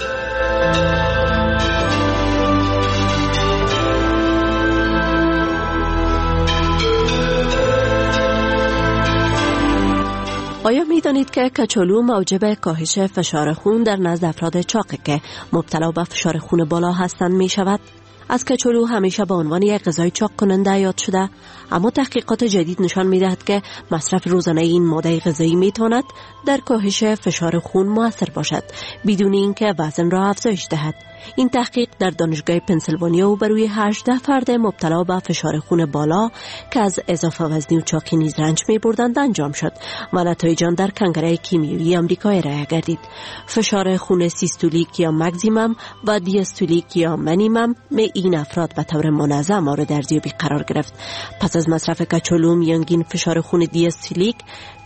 آیا می دانید که کچالو موجب کاهش فشار خون در نزد افراد چاقه که مبتلا به فشار خون بالا هستند می شود؟ از کچالو همیشه به عنوان یک غذای چاق کننده یاد شده، اما تحقیقات جدید نشان می دهد که مصرف روزانه این ماده غذایی می تواند در کاهش فشار خون مؤثر باشد بدون اینکه وزن را افزایش دهد. این تحقیق در دانشگاه پنسیلوانیا و بر روی 18 فرد مبتلا به فشار خون بالا که از اضافه وزنی و چاقی نیز رنج می بردند انجام شد و نتایج آن در کنگره کیمیایی آمریکایی رای گردید. فشار خون سیستولیک یا ماکسیمم و دیاستولیک یا مینیمم این افراد به طور منظم مورد ارزیابی قرار گرفت. پس از مصرف کچالو میانگین فشار خون دیاستولیک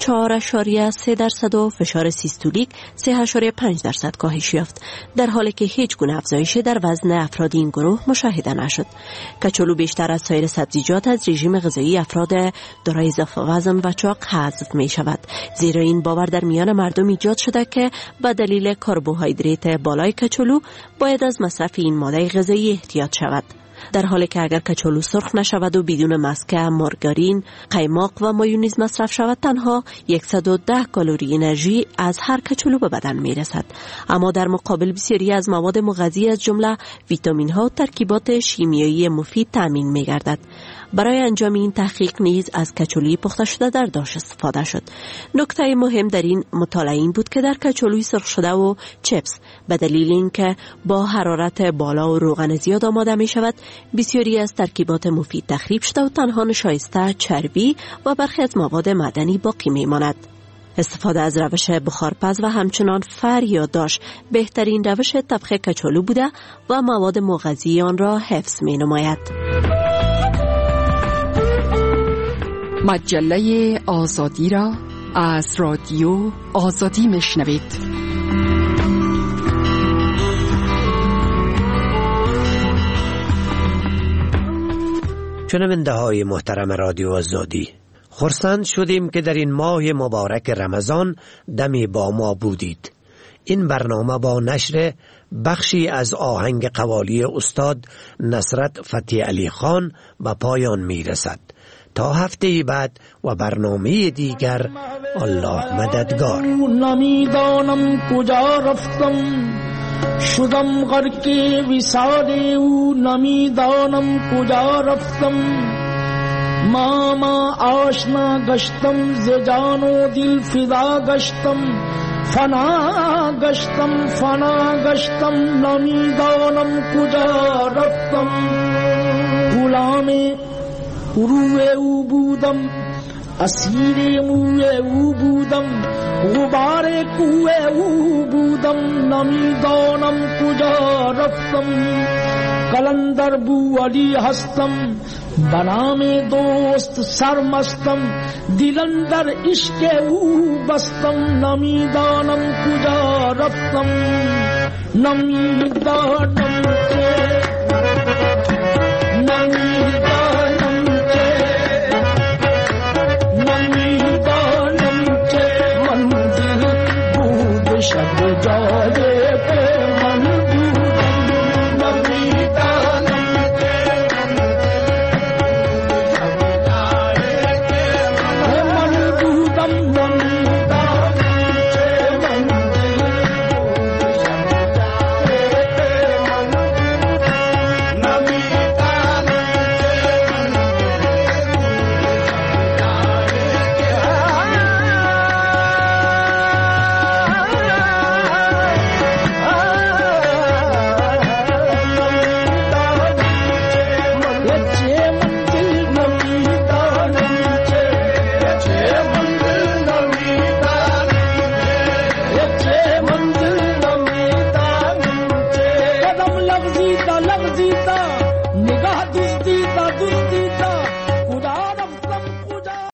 4.3% و فشار سیستولیک 3.5% کاهش یافت، در حالی که هیچ گونه افزایشی در وزن افراد این گروه مشاهده نشد. کچالو بیشتر از سایر سبزیجات از رژیم غذایی افراد دارای اضافه وزن و چاق حذف می شود، زیرا این باور در میان مردم ایجاد شده که به دلیل کربوهیدرات بالای کچالو باید از مصرف این ماده غذایی احتیاط شود، در حالی که اگر کچالو سرخ نشود و بدون مسکه، مارگارین، قیماق و مایونیز مصرف شود تنها 110 کالری انرژی از هر کچالو به بدن می رسد. اما در مقابل بسیاری از مواد مغذی از جمله ویتامین ها و ترکیبات شیمیایی مفید تامین می گردد. برای انجام این تحقیق نیز از کچالوی پخته شده در داش استفاده شد. نکته مهم در این مطالعه این بود که در کچالوی سرخ شده و چپس به دلیل اینکه با حرارت بالا و روغن زیاد آماده می شود، بسیاری از ترکیبات مفید تخریب شده و تنها نشایسته، چربی و برخی از مواد معدنی باقی می ماند. استفاده از روش بخارپز و همچنان فر یا داش بهترین روش طبخ کچالو بوده و مواد مغذی آن را حفظ می نماید. مجله آزادی را از رادیو آزادی میشنوید. شنونده های محترم رادیو آزادی، خرسند شدیم که در این ماه مبارک رمضان دمی با ما بودید. این برنامه با نشر بخشی از آهنگ قوالی استاد نصرت فتحی علی خان به پایان می رسد. تا هفته بعد و برنامه دیگر، الله مددگار. نمیدانم کجا رفتم، شدم غرق وصال او، نمیدانم کجا رفتم. ما آشنا گشتم، ز جان و دل فدا گشتم، فنا گشتم، نمیدانم کجا رفتم. غلام روی او بودم، اسیر موی او بودم، غبار کوه او بودم، نمیدانم کجا رفتم. قلندر بو علی هستم، بنام دوست سرمستم، دلندر عشق او بستم، نمیدانم کجا رفتم. نمیدانم که